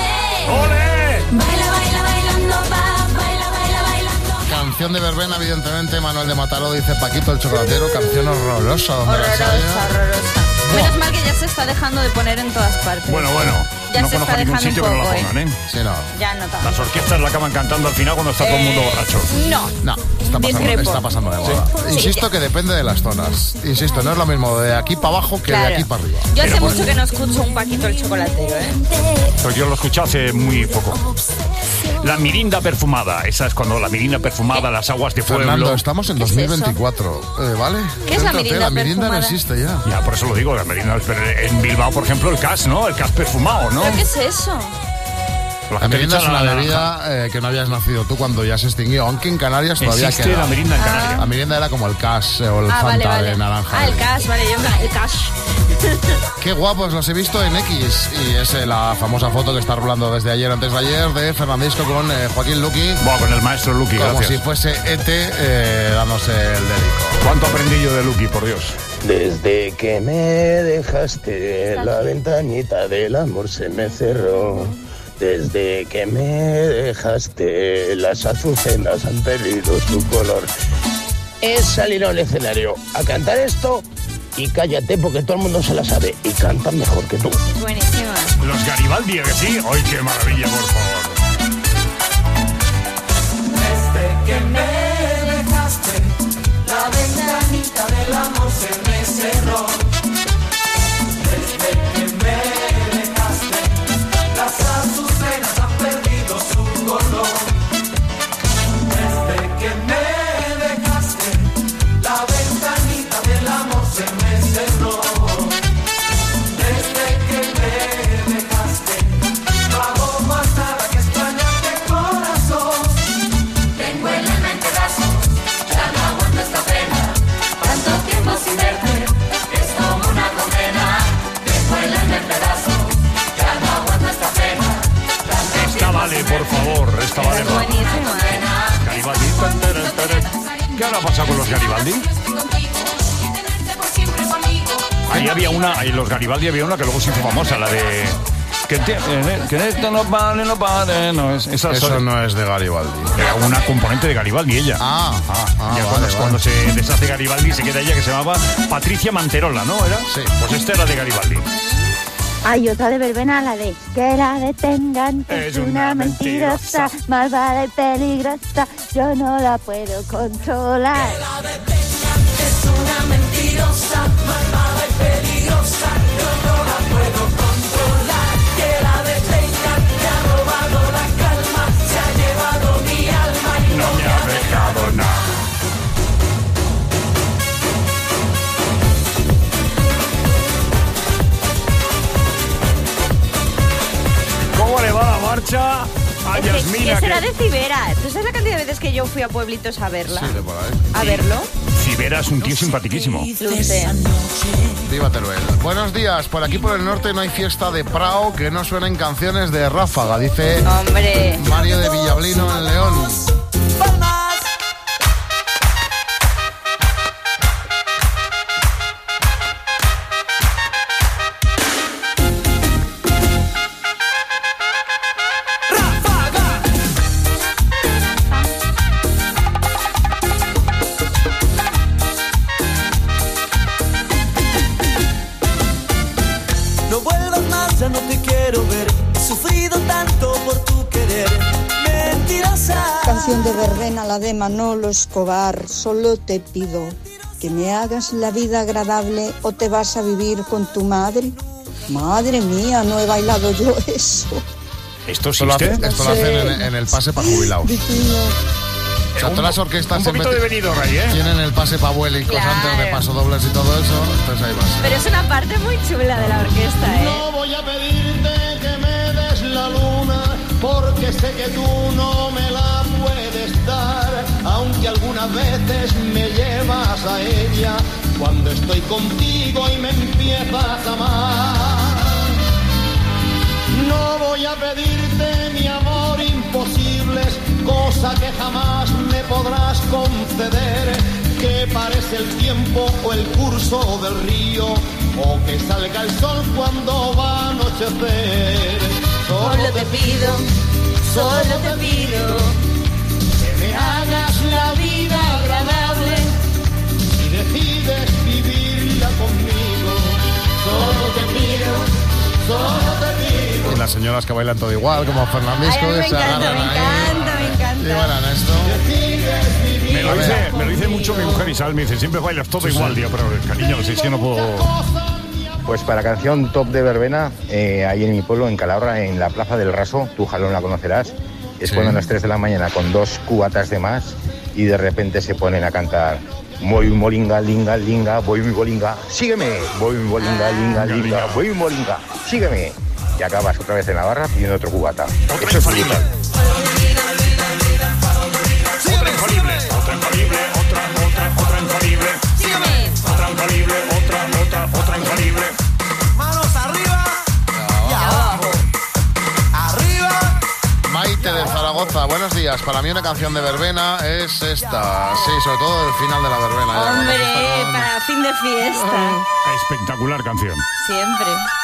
¡Ole! Baila, baila, bailando, va, baila, baila, bailando. Canción de verbena, evidentemente. Manuel de Mataró dice Paquito el chocolatero. Canción horrorosa. donde las Horrorosa, haya. horrorosa. Menos mal que ya se está dejando de poner en todas partes. Bueno, bueno, Ya no se conozco está ningún dejando sitio un que no la poco, pongan, ¿eh? Sí, no. Ya no tanto. Las orquestas la acaban cantando al final cuando está todo el mundo Eh, borracho. No. No, está pasando, Discrepo. está pasando de moda. Sí. Insisto que depende de las zonas. Insisto, no es lo mismo de aquí para abajo que Claro. de aquí para arriba. Yo hace Pero mucho bueno. que no escucho un Paquito el chocolatero, ¿eh? Pues yo lo escuché hace muy poco. La mirinda perfumada, esa es cuando la mirinda perfumada, las aguas de pueblo. Fernando, estamos en ¿Qué es dos mil veinticuatro, eh, ¿vale? ¿Qué es la Céntrate, mirinda La mirinda no perfumada? existe ya. Ya, por eso lo digo, la mirinda. Pero en Bilbao, por ejemplo, el cas, ¿no? El cas perfumado, ¿no? ¿Pero qué es eso? La gente mirinda echa es una la- bebida eh, que no habías nacido tú cuando ya se extinguió, aunque en Canarias todavía Existe queda. la mirinda en Canarias. La mirinda era como el cash eh, o el Ah, Fanta vale, vale. de naranja. Ah, el cash, vale, yo en plan, el cash. Qué guapos, los he visto en X. Y es eh, la famosa foto que está rolando desde ayer, antes de ayer, de Fernandisco con eh, Joaquín Luqui. Buah, con el maestro Luqui, Como gracias. si fuese E T eh, dándose el dedico. ¿Cuánto aprendí yo de Luqui, por Dios? Desde que me dejaste, la ventanita del amor se me cerró. Desde que me dejaste, las azucenas han perdido su color. Es salir al escenario a cantar esto y cállate porque todo el mundo se la sabe y cantan mejor que tú. Buenísima. Los Garibaldi, ¿a que sí? ¡Ay, qué maravilla, por favor! Desde que me dejaste, la ventanita del amor se me cerró. Desde que me dejaste, las azucenas han perdido su color. Desde que me dejaste, la ventanita del amor se me cerró. Desde que me dejaste, no hago más nada que extrañarte, corazón. Tengo el alma en pedazos, ya no aguanto esta pena. Tanto tiempo sin verte, es como una condena. Tengo el alma en pedazos, ya no aguanto esta pena. Tanto Esta vale, por favor, esta vale. por- Buenísima, ¿eh? Garibaldi. tan, taran, taran. ¿Qué habrá pasado con los Garibaldi? Ahí había una, ahí en los Garibaldi había una que luego se hizo famosa, la de... Que, te- eh, que esto no vale, no vale, no es... Esa Eso son- no es de Garibaldi. Era una componente de Garibaldi, ella. Ah, ah, Ya vale, cuando, vale. cuando se deshace Garibaldi se queda ella que se llamaba Patricia Manterola, ¿no? ¿Era? Sí. Pues esta era de Garibaldi. Hay otra de verbena, la de que la detengan, que Es es una una mentirosa, mentirosa. malvada y peligrosa, yo no la puedo controlar. Es una mentirosa, malvada y peligrosa, yo no la puedo controlar. Que la detengan, me ha robado la calma, se ha llevado mi alma y No me ha dejado nada. ¿Cómo le va la marcha a Es que- Yasmina? ¿Qué será que- de Cibera? ¿Tú sabes la cantidad de veces que yo fui a pueblitos a verla? Sí, de por ahí. ¿A verlo? Cibera es un tío simpaticísimo. Luce. Viva Teruel. Buenos días. Por aquí por el norte no hay fiesta de Prao que no suenen canciones de Ráfaga, dice Hombre. Mario de Villablino en León. quiero ver. He sufrido tanto por tu querer, mentirosa. Canción de verbena, la de Manolo Escobar. Solo te pido que me hagas la vida agradable o te vas a vivir con tu madre. Madre mía, no he bailado yo eso. ¿Esto Esto lo, hace- existe? esto lo hacen en, en el pase para jubilados. O sea, todas las orquestas un poquito siempre de venido, Ray, ¿eh? tienen el pase para abuelicos Claro. antes de pasodobles y todo eso. Entonces ahí vas. Pero es una parte muy chula de la orquesta, ¿eh? No voy a pedirte que me des la luna, porque sé que tú no me la puedes dar, aunque algunas veces me llevas a ella cuando estoy contigo y me empiezas a amar. No voy a pedirte, mi amor, imposibles, cosa que jamás me podrás conceder, que parece el tiempo o el curso del río, o que salga el sol cuando va a anochecer. Solo te pido, solo te pido que me hagas la vida agradable y decides vivirla conmigo. Solo te pido, solo te pido. Y las señoras que bailan todo igual, como Fernandisco. Ay, a mí me que se encanta, agarran me ahí. encanta, me encanta. Y bailan esto. Me lo, A dice, ver. me lo dice mucho mi mujer Isabel, me dice, siempre bailas todo igual, tío, pero cariño, si es que no puedo... Pues para canción top de verbena, eh, ahí en mi pueblo, en Calahorra, en la Plaza del Raso, tú Jalón la conocerás, es Sí. cuando a las tres de la mañana con dos cubatas de más y de repente se ponen a cantar voy mi bolinga, linga, linga, voy mi bolinga, sígueme, voy mi bolinga, linga, linga, voy mi bolinga, sígueme. Y acabas otra vez en la barra pidiendo otro cubata. Otra Eso es infalible. brutal. Otra infalible, otra infalible, otra, otra, otra infalible. Otra infalible, otra, otra, otra infalible. Manos arriba y abajo. Arriba. Maite de Zaragoza, buenos días. Para mí una canción de verbena es esta. Sí, sobre todo el final de la verbena. ya, cuando se está Hombre, acabando. para fin de fiesta. Espectacular canción. Siempre.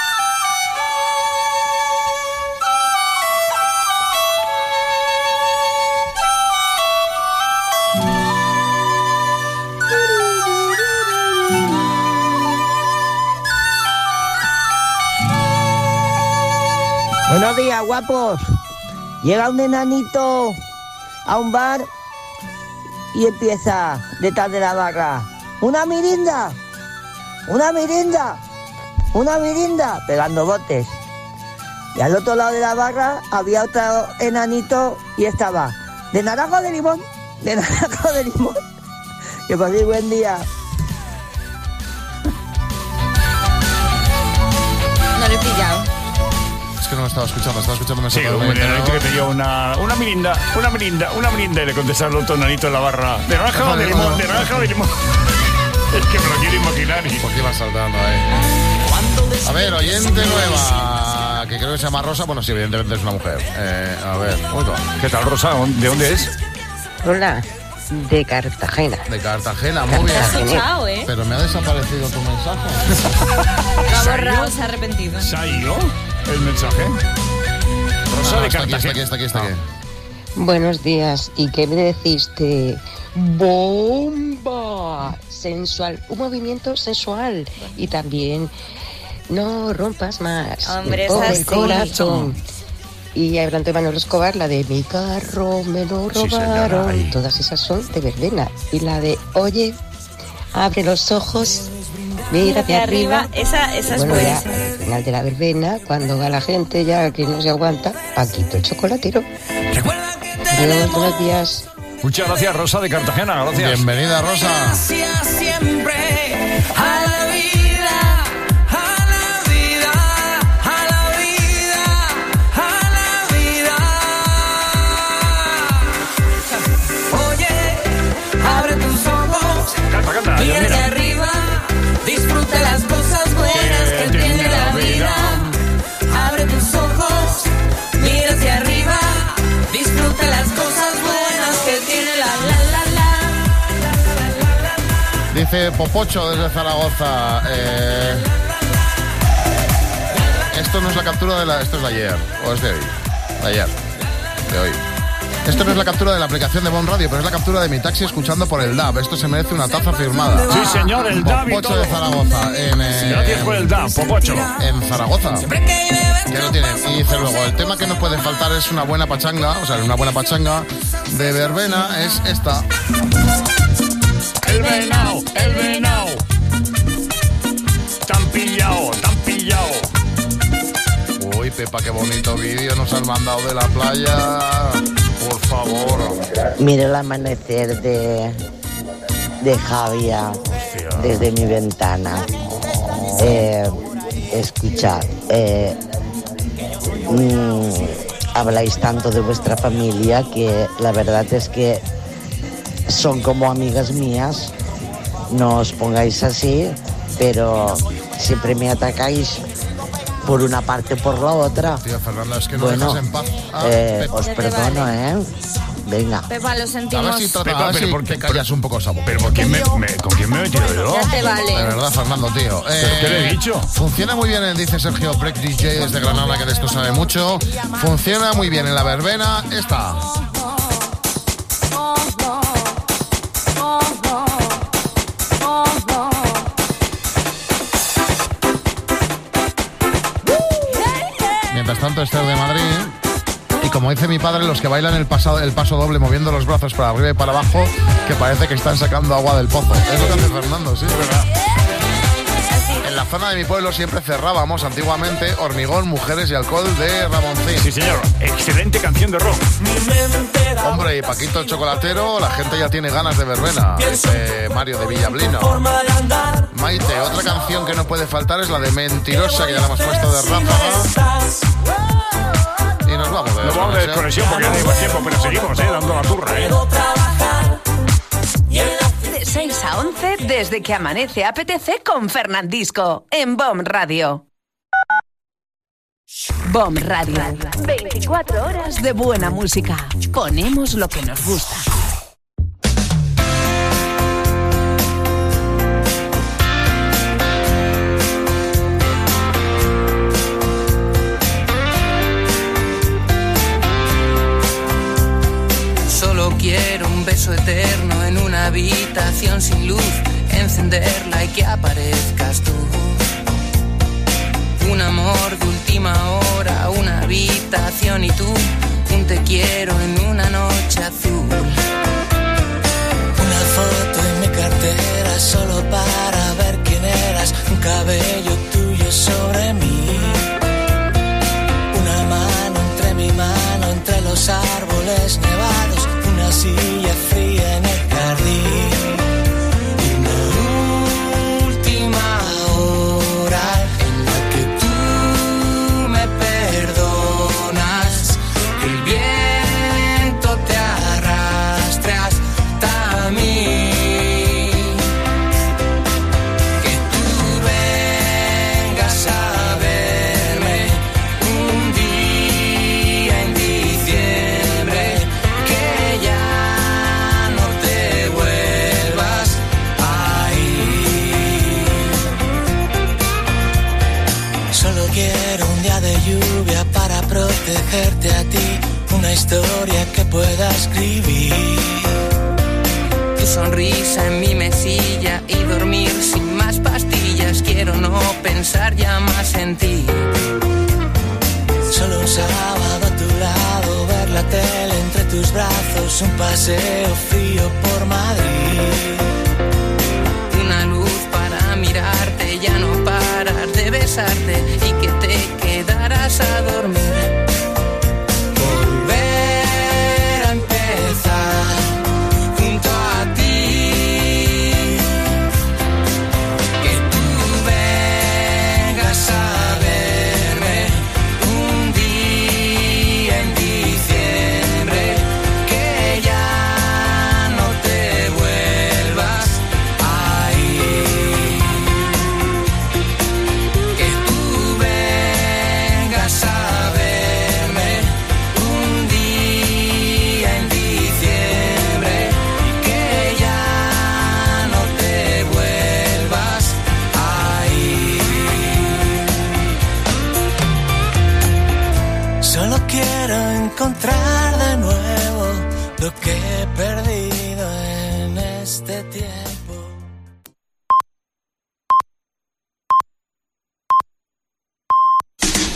Buenos días, guapos. Llega un enanito a un bar y empieza detrás de la barra. ¡Una mirinda! ¡Una mirinda! ¡Una mirinda! Pegando botes. Y al otro lado de la barra había otro enanito y estaba de naranja o de limón. De naranja o de limón. Que paséis buen día. No lo he pillado. Es que no lo estaba escuchando, estaba escuchando un Sí, mensaje un de Maite, enanito ¿no? que pedía una, una mirinda, una mirinda, una mirinda y le contestaba el otro enanito en la barra. ¿De naranja o de limón? ¿De naranja o de limón? Es que me lo quiero imaginar. Y... Porque iba saltando ahí. A ver, oyente nueva, que creo que se llama Rosa. Bueno, sí, evidentemente es una mujer. Eh, a ver, oiga. ¿Qué tal, Rosa? ¿De dónde es? Hola, de Cartagena. De Cartagena, muy bien. Te has escuchado, ¿eh? Pero me ha desaparecido tu mensaje. Lo ha borrado, se ha arrepentido. ¿Se ha ido el mensaje? Rosa No, de está aquí, Cartagena. está aquí, está aquí, está aquí. Buenos días. ¿Y qué me decís de bomba? Sensual, un movimiento sensual. Y también no rompas más. Hombre, el pobre esa sí. corazón. Y hablando de Manolo Escobar, la de mi carro me lo Sí, señora, robaron. ahí. Todas esas son de verbena. Y la de oye, abre los ojos, mira hacia arriba. Esa, esa es Bueno, ya buena. al final de la verbena, cuando va la gente ya que no se aguanta, Paquito el chocolatero. Adiós, buenos días. Muchas gracias, Rosa de Cartagena. Gracias. Bienvenida, Rosa. Gracias siempre a la vida, a la vida, a la vida, a la vida. Oye, abre tus ojos, Canta, canta. mira Mira. hacia arriba, disfruta las cosas buenas que tiene la vida. Abre tus ojos, mira hacia arriba, disfruta las cosas buenas que tiene la la la la. Dice Popocho desde Zaragoza. Eh, esto no es la captura de la. Esto es de ayer. O es de hoy. De ayer. De hoy. Esto no es la captura de la aplicación de Bon Radio, pero es la captura de mi taxi escuchando por el D A B. Esto se merece una taza firmada. Sí, señor, el D A B. Popocho de Zaragoza. En, eh, Gracias por el D A B, Popocho. En Zaragoza. Ya lo tienen. Y dice luego, el tema que no puede faltar es una buena pachanga, o sea, una buena pachanga de verbena es esta. El venao, el venao. Tan pillao, tan pillao. Uy, Pepa, qué bonito vídeo nos han mandado de la playa. Por favor. Mira el amanecer de, de Javia desde mi ventana. Eh, escuchad, eh, mmm, habláis tanto de vuestra familia que la verdad es que son como amigas mías. No os pongáis así, pero siempre me atacáis por una parte o por la otra. Tío, Fernanda, es que no bueno, dejas en paz. Ah, eh, os perdono, ¿eh? Venga. Pepa, lo sentimos. A ver si trata, Pepa, a ver pero si ¿por qué te callas un poco, Samu. ¿Pero por quién me, me, con quién me he metido yo? Ya te vale. De verdad, Fernando, tío. Eh, ¿Pero qué le he dicho? Funciona muy bien, dice Sergio Break D J desde Granada, que de esto sabe mucho. Funciona muy bien en la verbena. Esta. Mientras tanto, Esther de Madrid. Y como dice mi padre, los que bailan el paso, el paso doble moviendo los brazos para arriba y para abajo, que parece que están sacando agua del pozo. Es lo que hace Fernando, sí, verdad. En la zona de mi pueblo siempre cerrábamos antiguamente Hormigón, Mujeres y Alcohol de Ramoncín. Sí, señor. Excelente canción de rock. Hombre, y Paquito el Chocolatero, la gente ya tiene ganas de verbena. Dice Mario de Villablino. Maite, otra canción que no puede faltar es la de Mentirosa, que ya la hemos puesto de Ráfaga. Y nos vamos de Nos vamos de desconexión porque ya no hay más tiempo, pero seguimos, eh, dando la turra, eh. De seis a once, desde que amanece A P T C con Fernandisco, en B O M Radio. B O M Radio. veinticuatro horas de buena música. Ponemos lo que nos gusta. Quiero un beso eterno en una habitación sin luz, encenderla y que aparezcas tú. Un amor de última hora, una habitación y tú, un te quiero en una noche azul. Una foto en mi cartera solo para ver quién eras, un cabello tuyo sobre mí. Una mano entre mi mano, entre los árboles nevados, una silla fría en el jardín. Y una última hora en la que tú me perdonas, que el viento te arrastre hasta mí. Que tú vengas a verme un día en diciembre, que ya no te vuelvas a ir. Solo quiero un día de lluvia para protegerte a ti, una historia que pueda escribir. Tu sonrisa en mi mesilla y dormir sin más pastillas. Quiero no pensar ya más en ti. Solo un sábado a tu lado, ver la tele entre tus brazos, un paseo frío por Madrid. Una luz para mirarte, ya no parar de besarte y que te quedarás a dormir. Volver a empezar junto a ti. Que tú vengas a verme un día en diciembre, que ya no te vuelvas a ir. Que tú vengas a verme un día en diciembre, que ya no te vuelvas a ir. Solo quiero encontrar de nuevo lo que he perdido en este